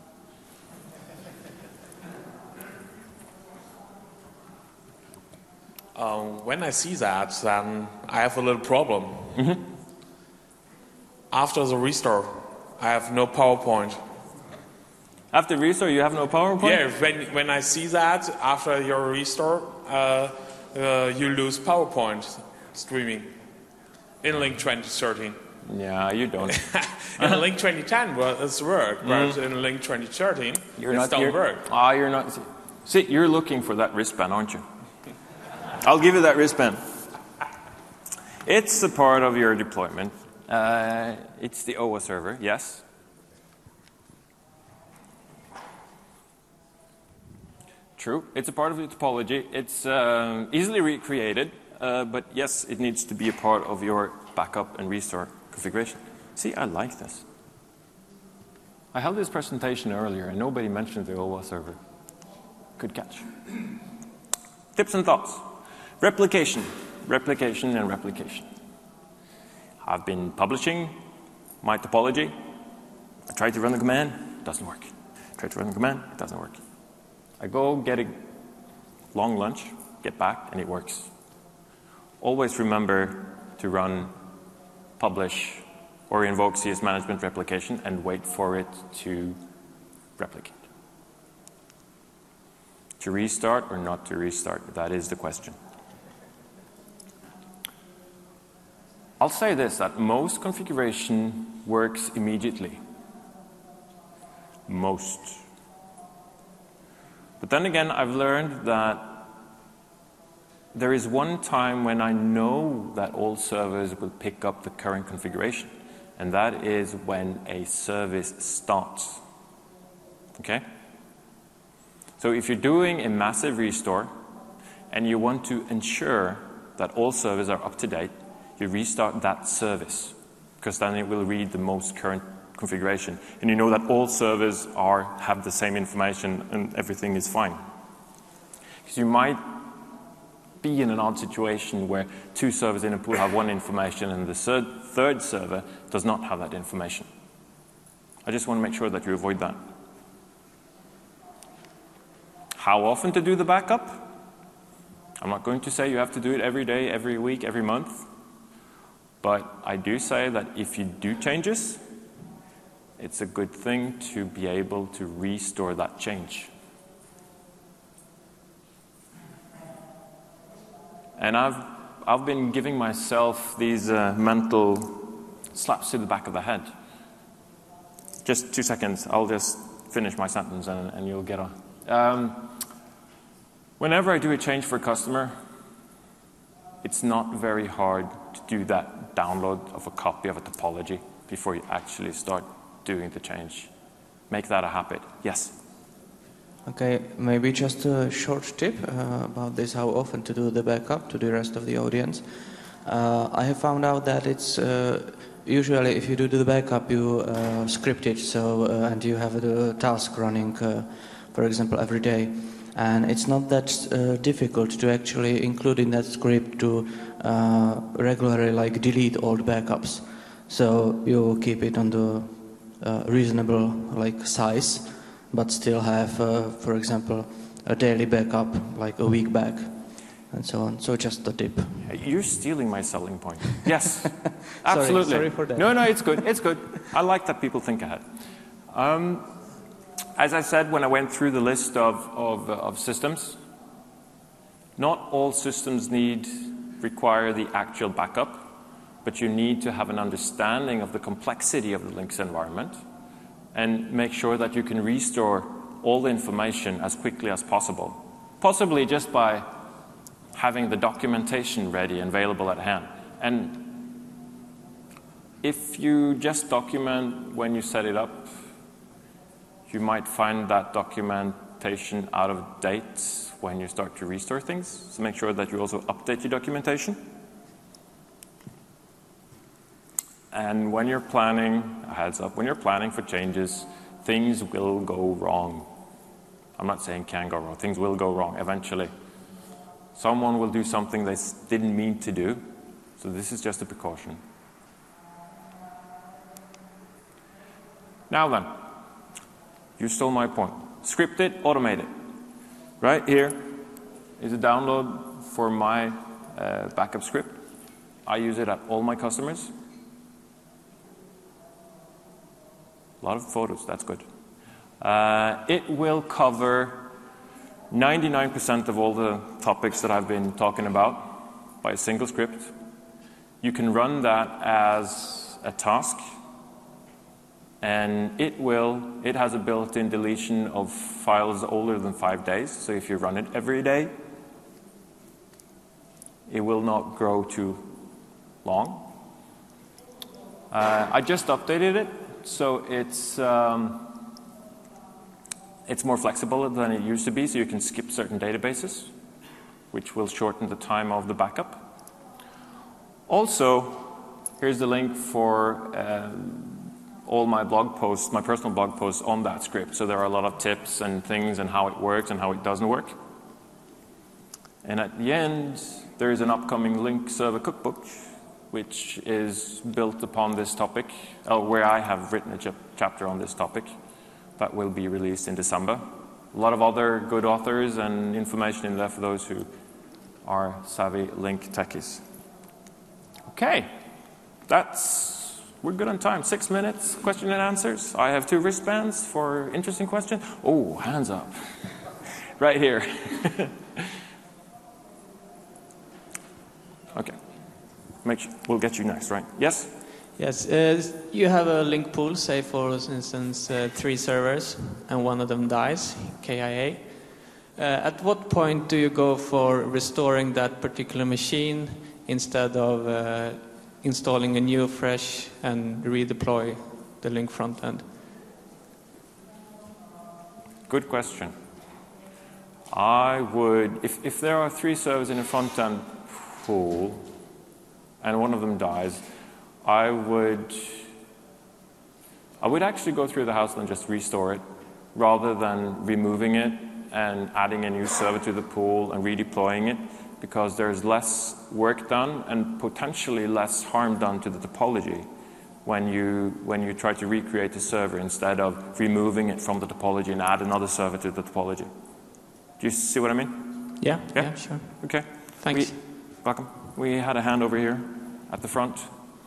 S4: When I see that, then I have a little problem.
S1: Mm-hmm.
S4: After the restore, I have no PowerPoint.
S1: After restore, you have no PowerPoint?
S4: Yeah, when I see that, after your restore, you lose PowerPoint streaming in Link 2013.
S1: Yeah, you don't.
S4: In Link 2010, well, it's work, but in Link 2013, it don't work.
S1: You're not. See, you're looking for that wristband, aren't you? I'll give you that wristband. It's a part of your deployment. It's the OWA server, yes. True, it's a part of the topology. It's easily recreated, but yes, it needs to be a part of your backup and restore configuration. See, I like this. I held this presentation earlier and nobody mentioned the OWA server. Good catch. Tips and thoughts. Replication, replication, and replication. I've been publishing my topology. I try to run the command, doesn't work. Try to run the command, it doesn't work. I go get a long lunch, get back, and it works. Always remember to run publish or invoke CS management replication and wait for it to replicate. To restart or not to restart, that is the question. I'll say this, that most configuration works immediately. Most. But then again, I've learned that there is one time when I know that all servers will pick up the current configuration, and that is when a service starts. Okay? So if you're doing a massive restore and you want to ensure that all servers are up to date, you restart that service, because then it will read the most current configuration, and you know that all servers have the same information and everything is fine. Because you might be in an odd situation where two servers in a pool have one information and the third server does not have that information. I just want to make sure that you avoid that. How often to do the backup? I'm not going to say you have to do it every day, every week, every month. But I do say that if you do changes, it's a good thing to be able to restore that change. And I've been giving myself these mental slaps to the back of the head. Just 2 seconds. I'll just finish my sentence and you'll get on. Whenever I do a change for a customer, it's not very hard to do that download of a copy of a topology before you actually start doing the change. Make that a habit. Yes?
S6: Okay, maybe just a short tip about this, how often to do the backup to the rest of the audience. I have found out that it's usually if you do the backup, you script it, and you have the task running, for example, every day. And it's not that difficult to actually include in that script to regularly delete old backups. So you keep it on the reasonable size, but still have, for example, a daily backup, like a week back, and so on. So just a tip.
S1: You're stealing my selling point. Yes, absolutely.
S6: Sorry for that.
S1: No, it's good. It's good. I like that people think ahead. As I said when I went through the list of systems, not all systems require the actual backup, but you need to have an understanding of the complexity of the Linux environment and make sure that you can restore all the information as quickly as possible. Possibly just by having the documentation ready and available at hand. And if you just document when you set it up, you might find that documentation out of date when you start to restore things. So make sure that you also update your documentation. And when you're planning, a heads up, when you're planning for changes, things will go wrong. I'm not saying can go wrong. Things will go wrong eventually. Someone will do something they didn't mean to do. So this is just a precaution. Now then, you stole my point. Script it, automate it. Right here is a download for my backup script. I use it at all my customers. A lot of photos, that's good. It will cover 99% of all the topics that I've been talking about by a single script. You can run that as a task, and it has a built-in deletion of files older than 5 days. So if you run it every day, it will not grow too long. I just updated it, so it's more flexible than it used to be, so you can skip certain databases, which will shorten the time of the backup. Also, here's the link for all my blog posts, my personal blog posts on that script. So there are a lot of tips and things and how it works and how it doesn't work. And at the end, there is an upcoming link server cookbook, which is built upon this topic, where I have written a chapter on this topic that will be released in December. A lot of other good authors and information in there for those who are savvy link techies. Okay, we're good on time. 6 minutes, question and answers. I have 2 wristbands for interesting questions. Oh, hands up. Right here. Okay. We'll get you next, right? Yes?
S7: Yes, you have a link pool, say for instance 3 servers, and one of them dies, KIA. At what point do you go for restoring that particular machine instead of installing a new, fresh, and redeploy the link front end?
S1: Good question. I would, if there are 3 servers in a front end pool, and one of them dies, I would I would actually go through the house and just restore it, rather than removing it and adding a new server to the pool and redeploying it, because there's less work done and potentially less harm done to the topology when you try to recreate the server instead of removing it from the topology and add another server to the topology. Do you see what I mean?
S7: Yeah, sure.
S1: Okay.
S7: Thanks.
S1: Welcome. We had a hand over here at the front.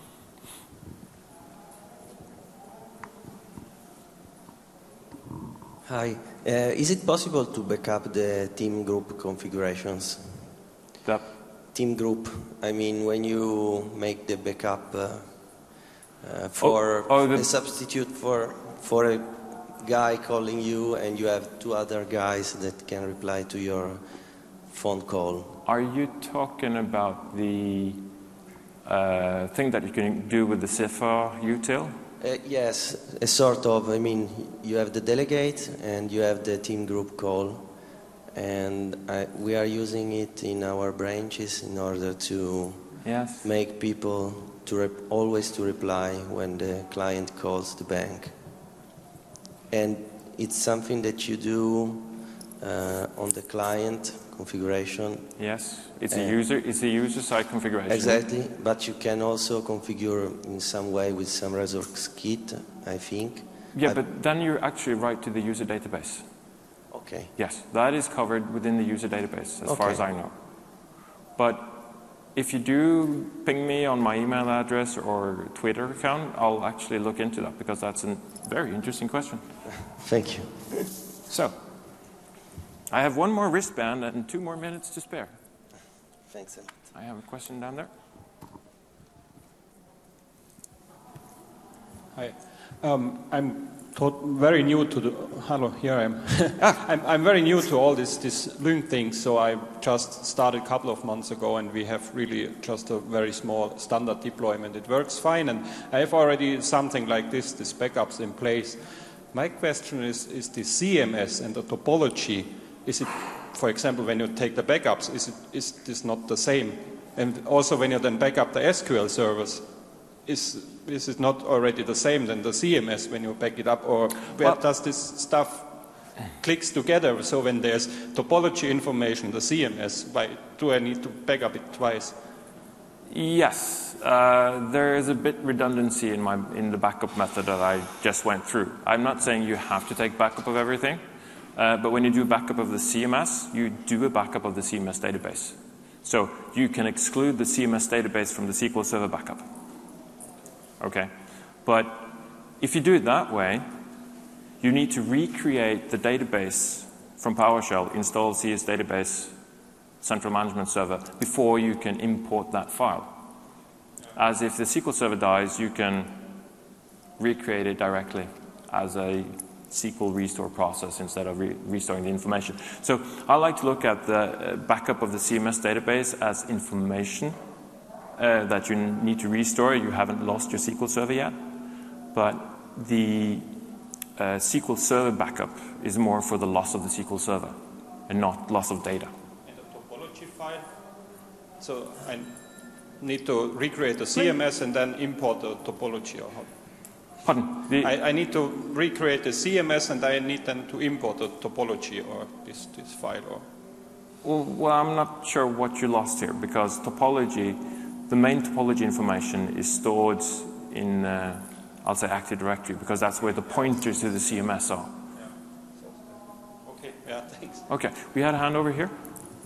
S8: Hi. Is it possible to backup the team group configurations?
S1: That
S8: Team group. I mean, when you make the backup for a substitute for a guy calling you, and you have two other guys that can reply to your phone call.
S1: Are you talking about the thing that you can do with the CIFAR util?
S8: Yes, a sort of. I mean, you have the delegate and you have the team group call, and we are using it in our branches in order to make people always to reply when the client calls the bank. And it's something that you do on the client configuration.
S1: Yes, it's a user-side configuration.
S8: Exactly, but you can also configure in some way with some resource kit, I think.
S1: Yeah, but then you're actually right to the user database.
S8: Okay.
S1: Yes, that is covered within the user database, as far as I know. But if you do ping me on my email address or Twitter account, I'll actually look into that, because that's a very interesting question.
S8: Thank you.
S1: So, I have one more wristband and 2 more minutes to spare.
S8: Thanks a lot.
S1: I have a question down there.
S9: Hi. I'm very new to the... Hello, here I am. I'm very new to all this Lync thing, so I just started a couple of months ago, and we have really just a very small standard deployment. It works fine, and I have already something like this backups in place. My question is the CMS and the topology, is it, for example, when you take the backups, is this not the same? And also when you then back up the SQL servers, is it not already the same than the CMS when you back it up? Or where does this stuff clicks together? So when there's topology information, the CMS, do I need to back up it twice?
S1: Yes, there is a bit redundancy in the backup method that I just went through. I'm not saying you have to take backup of everything, but when you do backup of the CMS, you do a backup of the CMS database. So you can exclude the CMS database from the SQL Server backup. Okay, but if you do it that way, you need to recreate the database from PowerShell, install CS database central management server before you can import that file. As if the SQL Server dies, you can recreate it directly as a SQL restore process instead of restoring the information. So I like to look at the backup of the CMS database as information that you need to restore. You haven't lost your SQL Server yet, but the SQL Server backup is more for the loss of the SQL Server and not loss of data.
S9: And the topology file? So I need to recreate the CMS and then import the topology? Or how?
S1: Pardon?
S9: I need to recreate the CMS and I need then to import the topology or this file? Or?
S1: Well, I'm not sure what you lost here, because topology, the main topology information is stored in, I'll say, Active Directory, because that's where the pointers to the CMS are.
S9: Yeah. Okay, yeah, thanks.
S1: Okay, we had a hand over here.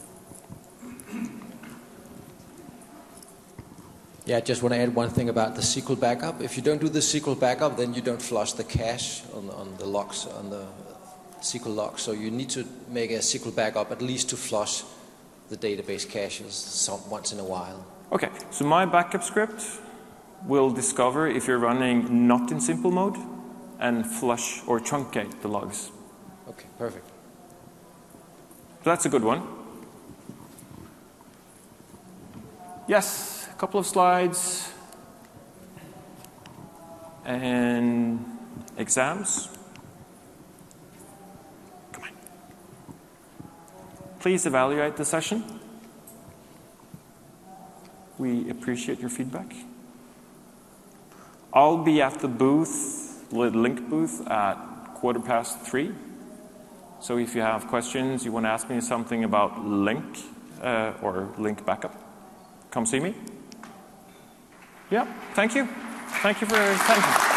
S3: Yeah, I just want to add one thing about the SQL backup. If you don't do the SQL backup, then you don't flush the cache on the logs, on the SQL logs. So you need to make a SQL backup at least to flush the database caches once in a while.
S1: Okay, so my backup script will discover if you're running not in simple mode and flush or truncate the logs.
S3: Okay, perfect.
S1: So that's a good one. Yes, a couple of slides. And exams. Come on. Please evaluate the session. We appreciate your feedback. I'll be at the booth Link booth at 3:15. So if you have questions, you want to ask me something about Link or Link backup, come see me. Yeah, thank you. Thank you for your attention.